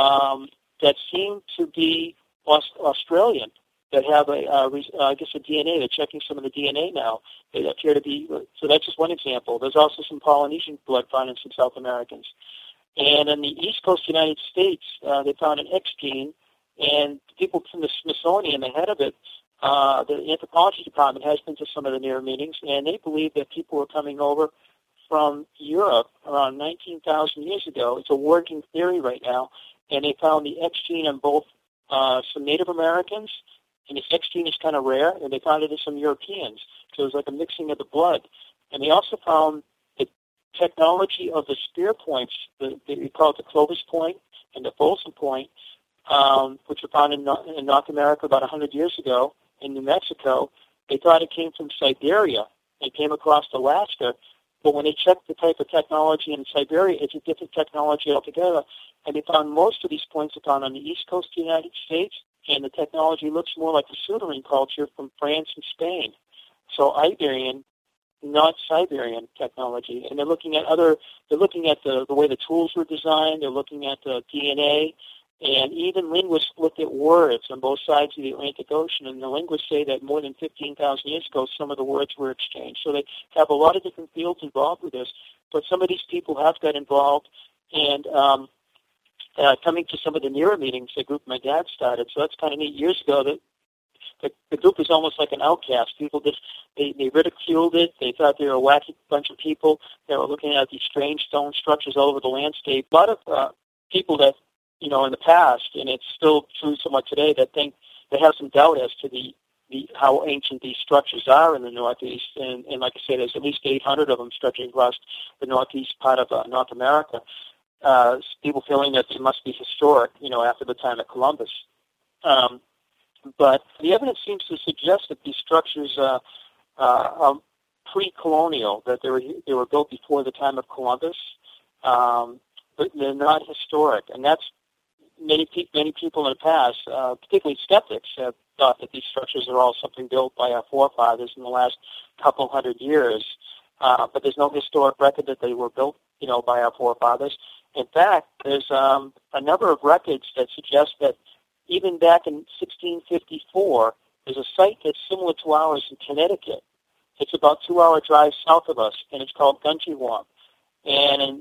that seemed to be Australian, that have a DNA. They're checking some of the DNA now. They appear to be, so that's just one example. There's also some Polynesian blood found in some South Americans. And in the East Coast of the United States, they found an X gene, and people from the Smithsonian, the head of it, the anthropology department has been to some of the NERA meetings, and they believe that people were coming over from Europe around 19,000 years ago. It's a working theory right now, and they found the X gene on both some Native Americans, and this X gene is kind of rare, and they found it in some Europeans. So it was like a mixing of the blood. And they also found the technology of the spear points, we call it the Clovis point and the Folsom point, which were found in North America about 100 years ago in New Mexico. They thought it came from Siberia. It came across Alaska. But when they checked the type of technology in Siberia, it's a different technology altogether. And they found most of these points are found on the East Coast of the United States, and the technology looks more like the Sumerian culture from France and Spain. So Iberian, not Siberian technology. And they're looking at the way the tools were designed, they're looking at the DNA, and even linguists looked at words on both sides of the Atlantic Ocean, and the linguists say that more than 15,000 years ago, some of the words were exchanged. So they have a lot of different fields involved with this, but some of these people have got involved, and coming to some of the NERA meetings, the group my dad started, so that's kind of neat. Years ago, that the group was almost like an outcast. People just they ridiculed it. They thought they were a wacky bunch of people that were looking at these strange stone structures all over the landscape. A lot of people that in the past, and it's still true somewhat today, that think they have some doubt as to the how ancient these structures are in the Northeast. And like I say, there's at least 800 of them stretching across the Northeast part of North America. People feeling that they must be historic, after the time of Columbus. But the evidence seems to suggest that these structures are pre-colonial, that they were built before the time of Columbus, but they're not historic. And that's many people in the past, particularly skeptics, have thought that these structures are all something built by our forefathers in the last couple hundred years. But there's no historic record that they were built, by our forefathers. In fact, there's a number of records that suggest that even back in 1654, there's a site that's similar to ours in Connecticut. It's about 2-hour drive south of us, and it's called Gunjiwam. And in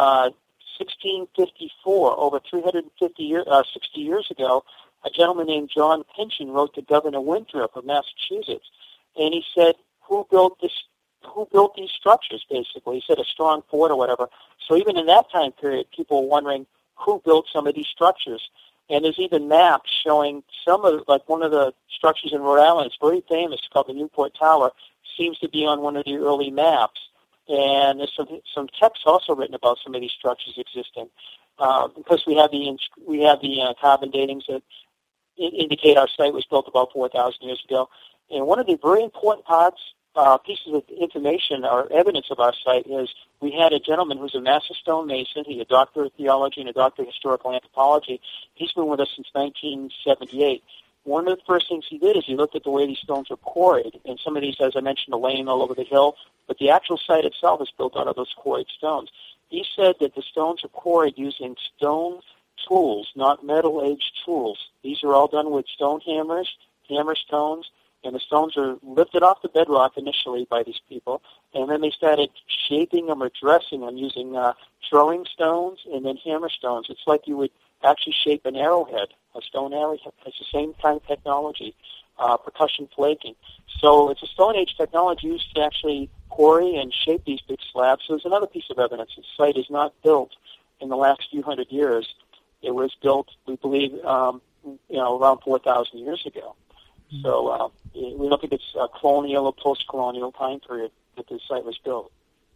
1654, over 60 years ago, a gentleman named John Pynchon wrote to Governor Winthrop of Massachusetts, and he said, who built these structures, basically? He said a strong fort or whatever. So even in that time period, people were wondering who built some of these structures. And there's even maps showing some of, like one of the structures in Rhode Island, it's very famous, called the Newport Tower, seems to be on one of the early maps. And there's some text also written about some of these structures existing. Because we have the carbon datings that indicate our site was built about 4,000 years ago. And one of the very important pieces of information or evidence of our site is we had a gentleman who's a master stonemason. He's a doctor of theology and a doctor of historical anthropology. He's been with us since 1978. One of the first things he did is he looked at the way these stones are quarried. And some of these, as I mentioned, are laying all over the hill. But the actual site itself is built out of those quarried stones. He said that the stones are quarried using stone tools, not metal-edged tools. These are all done with stone hammers, hammer stones, and the stones are lifted off the bedrock initially by these people, and then they started shaping them or dressing them using throwing stones and then hammer stones. It's like you would actually shape an arrowhead, a stone arrowhead. It's the same kind of technology, percussion flaking. So it's a Stone Age technology used to actually quarry and shape these big slabs. So there's another piece of evidence. The site is not built in the last few hundred years. It was built, we believe, around 4,000 years ago. So we don't think it's a colonial or post-colonial time period that this site was built.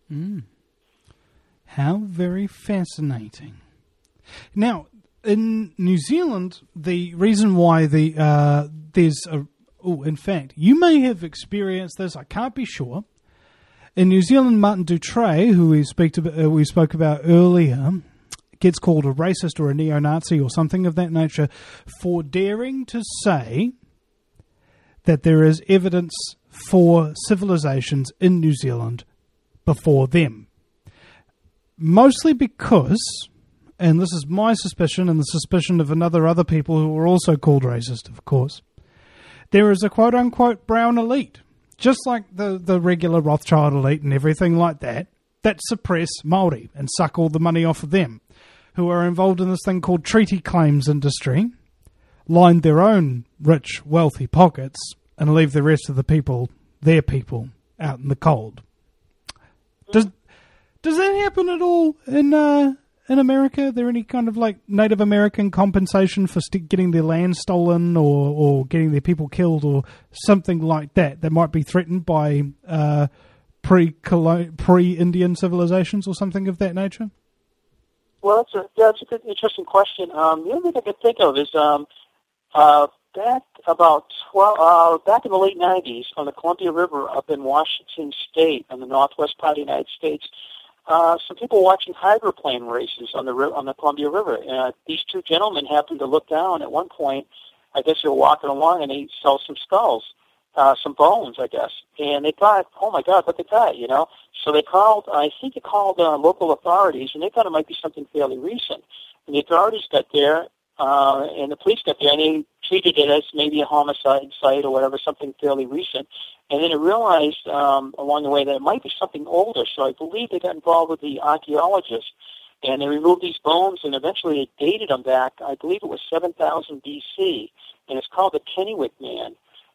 How very fascinating. Now, in New Zealand, the reason why there's a... Oh, in fact, you may have experienced this, I can't be sure. In New Zealand, Martin Dutre, who we spoke about earlier, gets called a racist or a neo-Nazi or something of that nature for daring to say that there is evidence for civilizations in New Zealand before them. Mostly because, and this is my suspicion and the suspicion of other people who are also called racist, of course, there is a quote-unquote brown elite, just like the regular Rothschild elite and everything like that suppress Māori and suck all the money off of them, who are involved in this thing called treaty claims industry, line their own rich, wealthy pockets, and leave the rest of the people, their people, out in the cold. Does that happen at all in America? Are there any kind of like Native American compensation for getting their land stolen or getting their people killed or something like that might be threatened by pre-Indian civilizations or something of that nature? Well, that's a good, interesting question. The only thing I can think of is back in the late 90s on the Columbia River up in Washington State on the northwest part of the United States, some people watching hydroplane races on the Columbia River. These two gentlemen happened to look down at one point. I guess they were walking along and they saw some skulls, some bones, I guess. And they thought, oh my God, look at that, So they called, local authorities, and they thought it might be something fairly recent. And the authorities got there, and the police got there, and they treated it as maybe a homicide site or whatever, something fairly recent. And then it realized along the way that it might be something older, so I believe they got involved with the archaeologists, and they removed these bones, and eventually it dated them back, I believe it was 7,000 B.C., and it's called the Kennewick Man.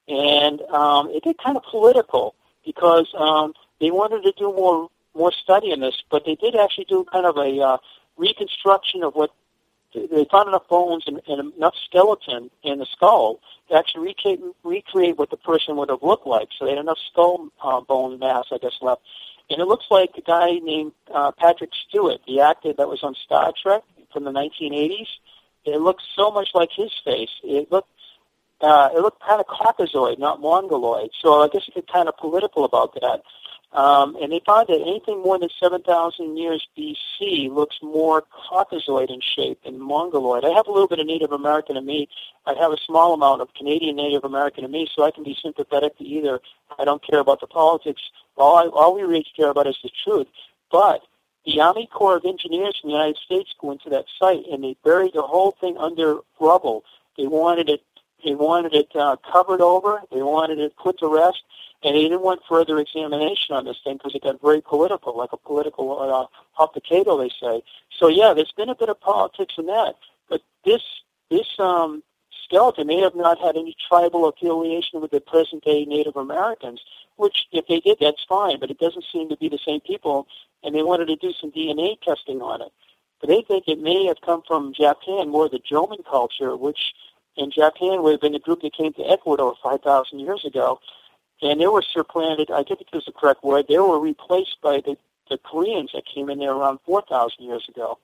and it got kind of political because they wanted to do more study on this, but they did actually do kind of a reconstruction of what they found enough bones and enough skeleton in the skull to actually recreate what the person would have looked like. So they had enough skull bone mass, I guess, left. And it looks like a guy named Patrick Stewart, the actor that was on Star Trek from the 1980s. It looks so much like his face. It looked kind of Caucasoid, not Mongoloid. So I guess it got kind of political about that. And they found that anything more than 7,000 years BC looks more Caucasoid in shape than Mongoloid. I have a little bit of Native American in me. I have a small amount of Canadian Native American in me, so I can be sympathetic to either. I don't care about the politics. All we really care about is the truth. But the Army Corps of Engineers in the United States go into that site, and they buried the whole thing under rubble. They wanted it covered over. They wanted it put to rest. And they didn't want further examination on this thing because it got very political, like a political hot potato, they say. So, yeah, there's been a bit of politics in that. But this skeleton may have not had any tribal affiliation with the present-day Native Americans, which, if they did, that's fine. But it doesn't seem to be the same people, and they wanted to do some DNA testing on it. But they think it may have come from Japan, more the Jomon culture, which in Japan would have been the group that came to Ecuador 5,000 years ago. And they were supplanted, I think it was the correct word, they were replaced by the Koreans that came in there around 4,000 years ago.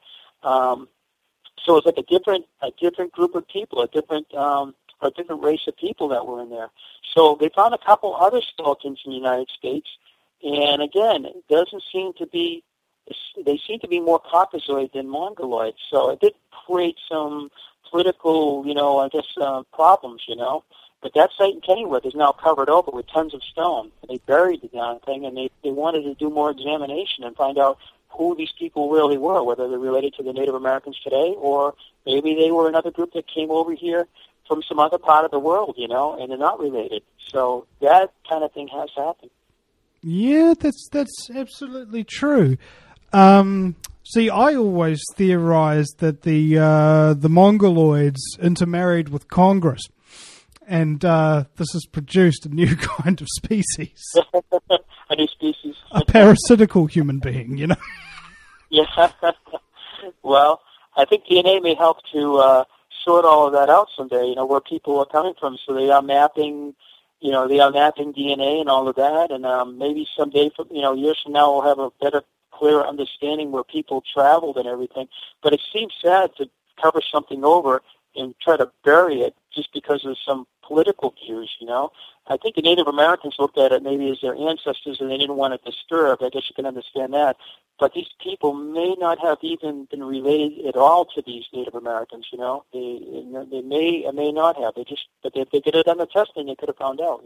So it's like a different group of people, a different race of people that were in there. So they found a couple other skeletons in the United States, and again, it doesn't seem to be, they seem to be more Caucasoid than Mongoloid. So it did create some political, problems, But that site in Kennywood is now covered over with tons of stone. They buried the darn thing, and they wanted to do more examination and find out who these people really were, whether they're related to the Native Americans today, or maybe they were another group that came over here from some other part of the world, and they're not related. So that kind of thing has happened. Yeah, that's absolutely true. See, I always theorized that the Mongoloids intermarried with Congress. And this has produced a new kind of species. A new species. A parasitical human being, Yeah. Well, I think DNA may help to sort all of that out someday, where people are coming from. So they are mapping, DNA and all of that. And maybe someday, years from now, we'll have a better, clearer understanding where people traveled and everything. But it seems sad to cover something over and try to bury it just because of some political views, I think the Native Americans looked at it maybe as their ancestors and they didn't want it disturbed. I guess you can understand that. But these people may not have even been related at all to these Native Americans, They may or may not have. But if they could have done the testing, they could have found out,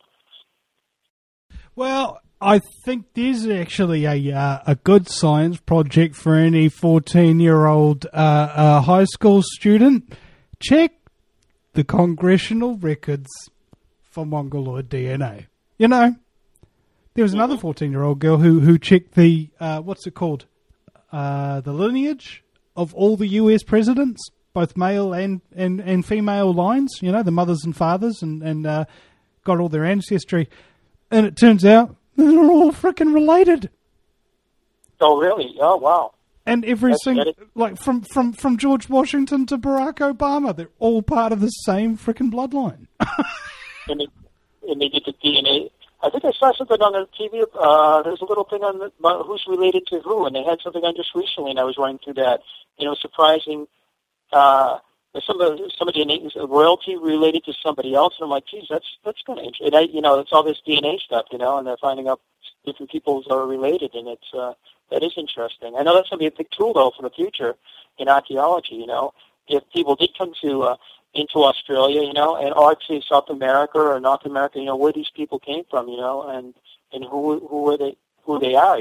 Well, I think there's actually a good science project for any 14-year-old high school student. Check the congressional records for Mongoloid DNA. There was another 14-year-old girl who checked the, what's it called? The lineage of all the US presidents, both male and female lines, the mothers and fathers, and got all their ancestry. And it turns out they're all freaking related. Oh, really? Oh, wow. And like from George Washington to Barack Obama, they're all part of the same freaking bloodline. and they did the DNA. I think I saw something on the TV. There's a little thing on who's related to who, and they had something on just recently, and I was running through that. Surprising. Some of the names, royalty related to somebody else, and I'm like, geez, that's kind of interesting. And it's all this DNA stuff, and they're finding out different peoples are related, and that is interesting. I know that's going to be a big tool, though, for the future in archaeology, If people did come to into Australia, or to South America or North America, where these people came from, and who they are,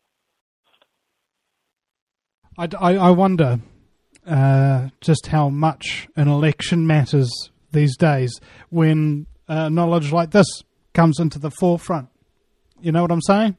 I wonder just how much an election matters these days when knowledge like this comes into the forefront. You know what I'm saying?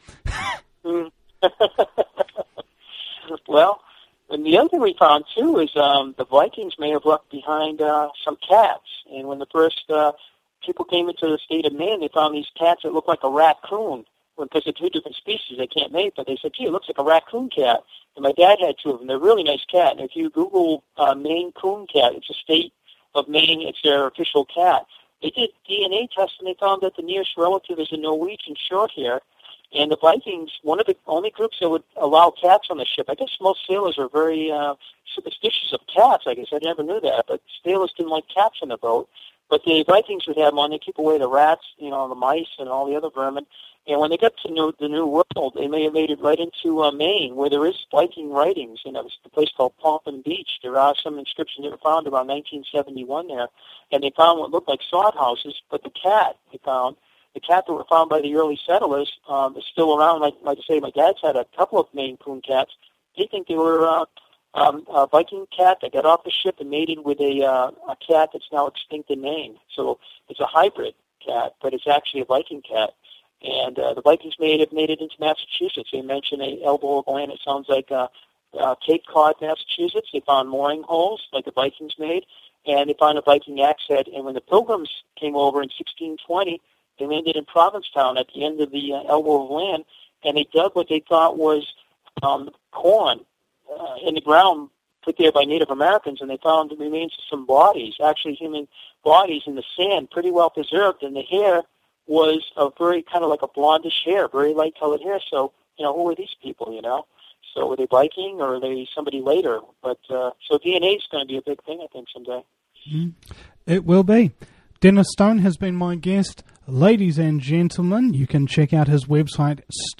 Well, and the other thing we found, too, is the Vikings may have left behind some cats. And when the first people came into the state of Maine, they found these cats that look like a raccoon. Because they're two different species, they can't mate, but they said, gee, it looks like a raccoon cat. And my dad had two of them. They're a really nice cat. And if you Google Maine coon cat, it's a state of Maine, it's their official cat. They did DNA tests, and they found that the nearest relative is a Norwegian shorthair. And the Vikings, one of the only groups that would allow cats on the ship. I guess most sailors are very superstitious of cats. I guess I never knew that, but sailors didn't like cats on the boat. But the Vikings would have them on. They keep away the rats, the mice, and all the other vermin. And when they got to the New World, they may have made it right into Maine, where there is Viking writings. It's a place called Pompton Beach. There are some inscriptions that were found around 1971 there. And they found what looked like sod houses, but the cat that were found by the early settlers is still around. Like I say, my dad's had a couple of Maine coon cats. They think they were a Viking cat that got off the ship and mated with a cat that's now extinct in Maine. So it's a hybrid cat, but it's actually a Viking cat. And the Vikings made it into Massachusetts. They mentioned a elbow of land. It sounds like Cape Cod, Massachusetts. They found mooring holes like the Vikings made, and they found a Viking axe head. And when the Pilgrims came over in 1620, they landed in Provincetown at the end of the elbow of land, and they dug what they thought was corn in the ground put there by Native Americans, and they found the remains of some bodies, actually human bodies in the sand, pretty well preserved, and the hair was a very kind of like a blondish hair, very light-colored hair. So, who were these people, So were they Viking or were they somebody later? But so DNA is going to be a big thing, I think, someday. It will be. Dennis Stone has been my guest. Ladies and gentlemen, you can check out his website,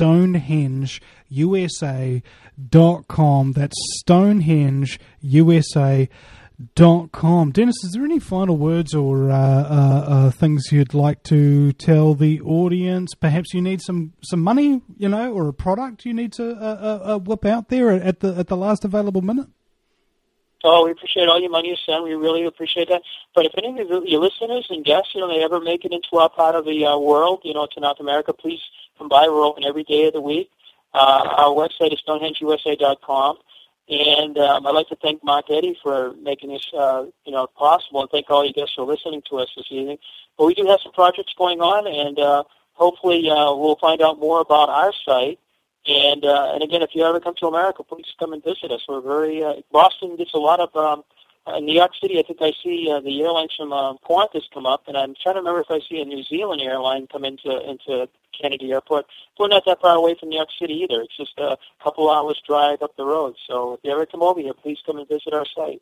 StonehengeUSA.com. That's StonehengeUSA.com. Dennis, is there any final words or things you'd like to tell the audience? Perhaps you need some money, or a product you need to whip out there at the last available minute? Oh, we appreciate all your money you send. We really appreciate that. But if any of your listeners and guests, they ever make it into our part of the world, to North America, please come by. We're open every day of the week. Our website is StonehengeUSA.com. And I'd like to thank Mark Eddy for making this, possible, and thank all you guests for listening to us this evening. But we do have some projects going on, and hopefully we'll find out more about our site. And again, if you ever come to America, please come and visit us. We're very Boston gets a lot of New York City. I think I see the airlines from Qantas come up, and I'm trying to remember if I see a New Zealand airline come into Kennedy Airport. We're not that far away from New York City either. It's just a couple hours drive up the road. So if you ever come over here, please come and visit our site.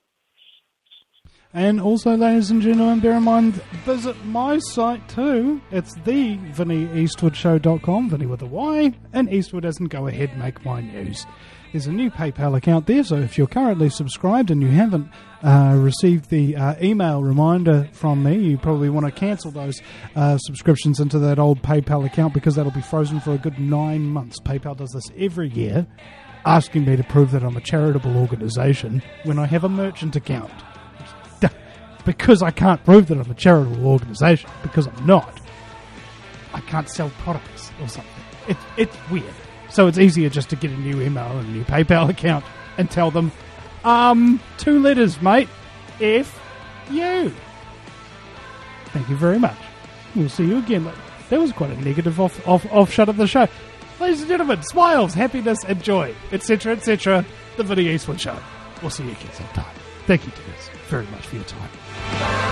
And also, ladies and gentlemen, bear in mind, visit my site too. It's the VinnyEastwoodShow.com, Vinny with a Y, and Eastwood doesn't go ahead make my news. There's a new PayPal account there, so if you're currently subscribed and you haven't received the email reminder from me, you probably want to cancel those subscriptions into that old PayPal account, because that'll be frozen for a good 9 months. PayPal does this every year, asking me to prove that I'm a charitable organisation when I have a merchant account. Because I can't prove that I'm a charitable organisation, because I'm not. I can't sell products or something. It's weird. So it's easier just to get a new email and a new PayPal account and tell them, 2 letters, mate. F-U. Thank you very much. We'll see you again. That was quite a negative offshot of the show. Ladies and gentlemen, smiles, happiness, and joy, etc., etc. The Vinny Eastwood Show. We'll see you again sometime. Thank you, Dennis, very much for your time.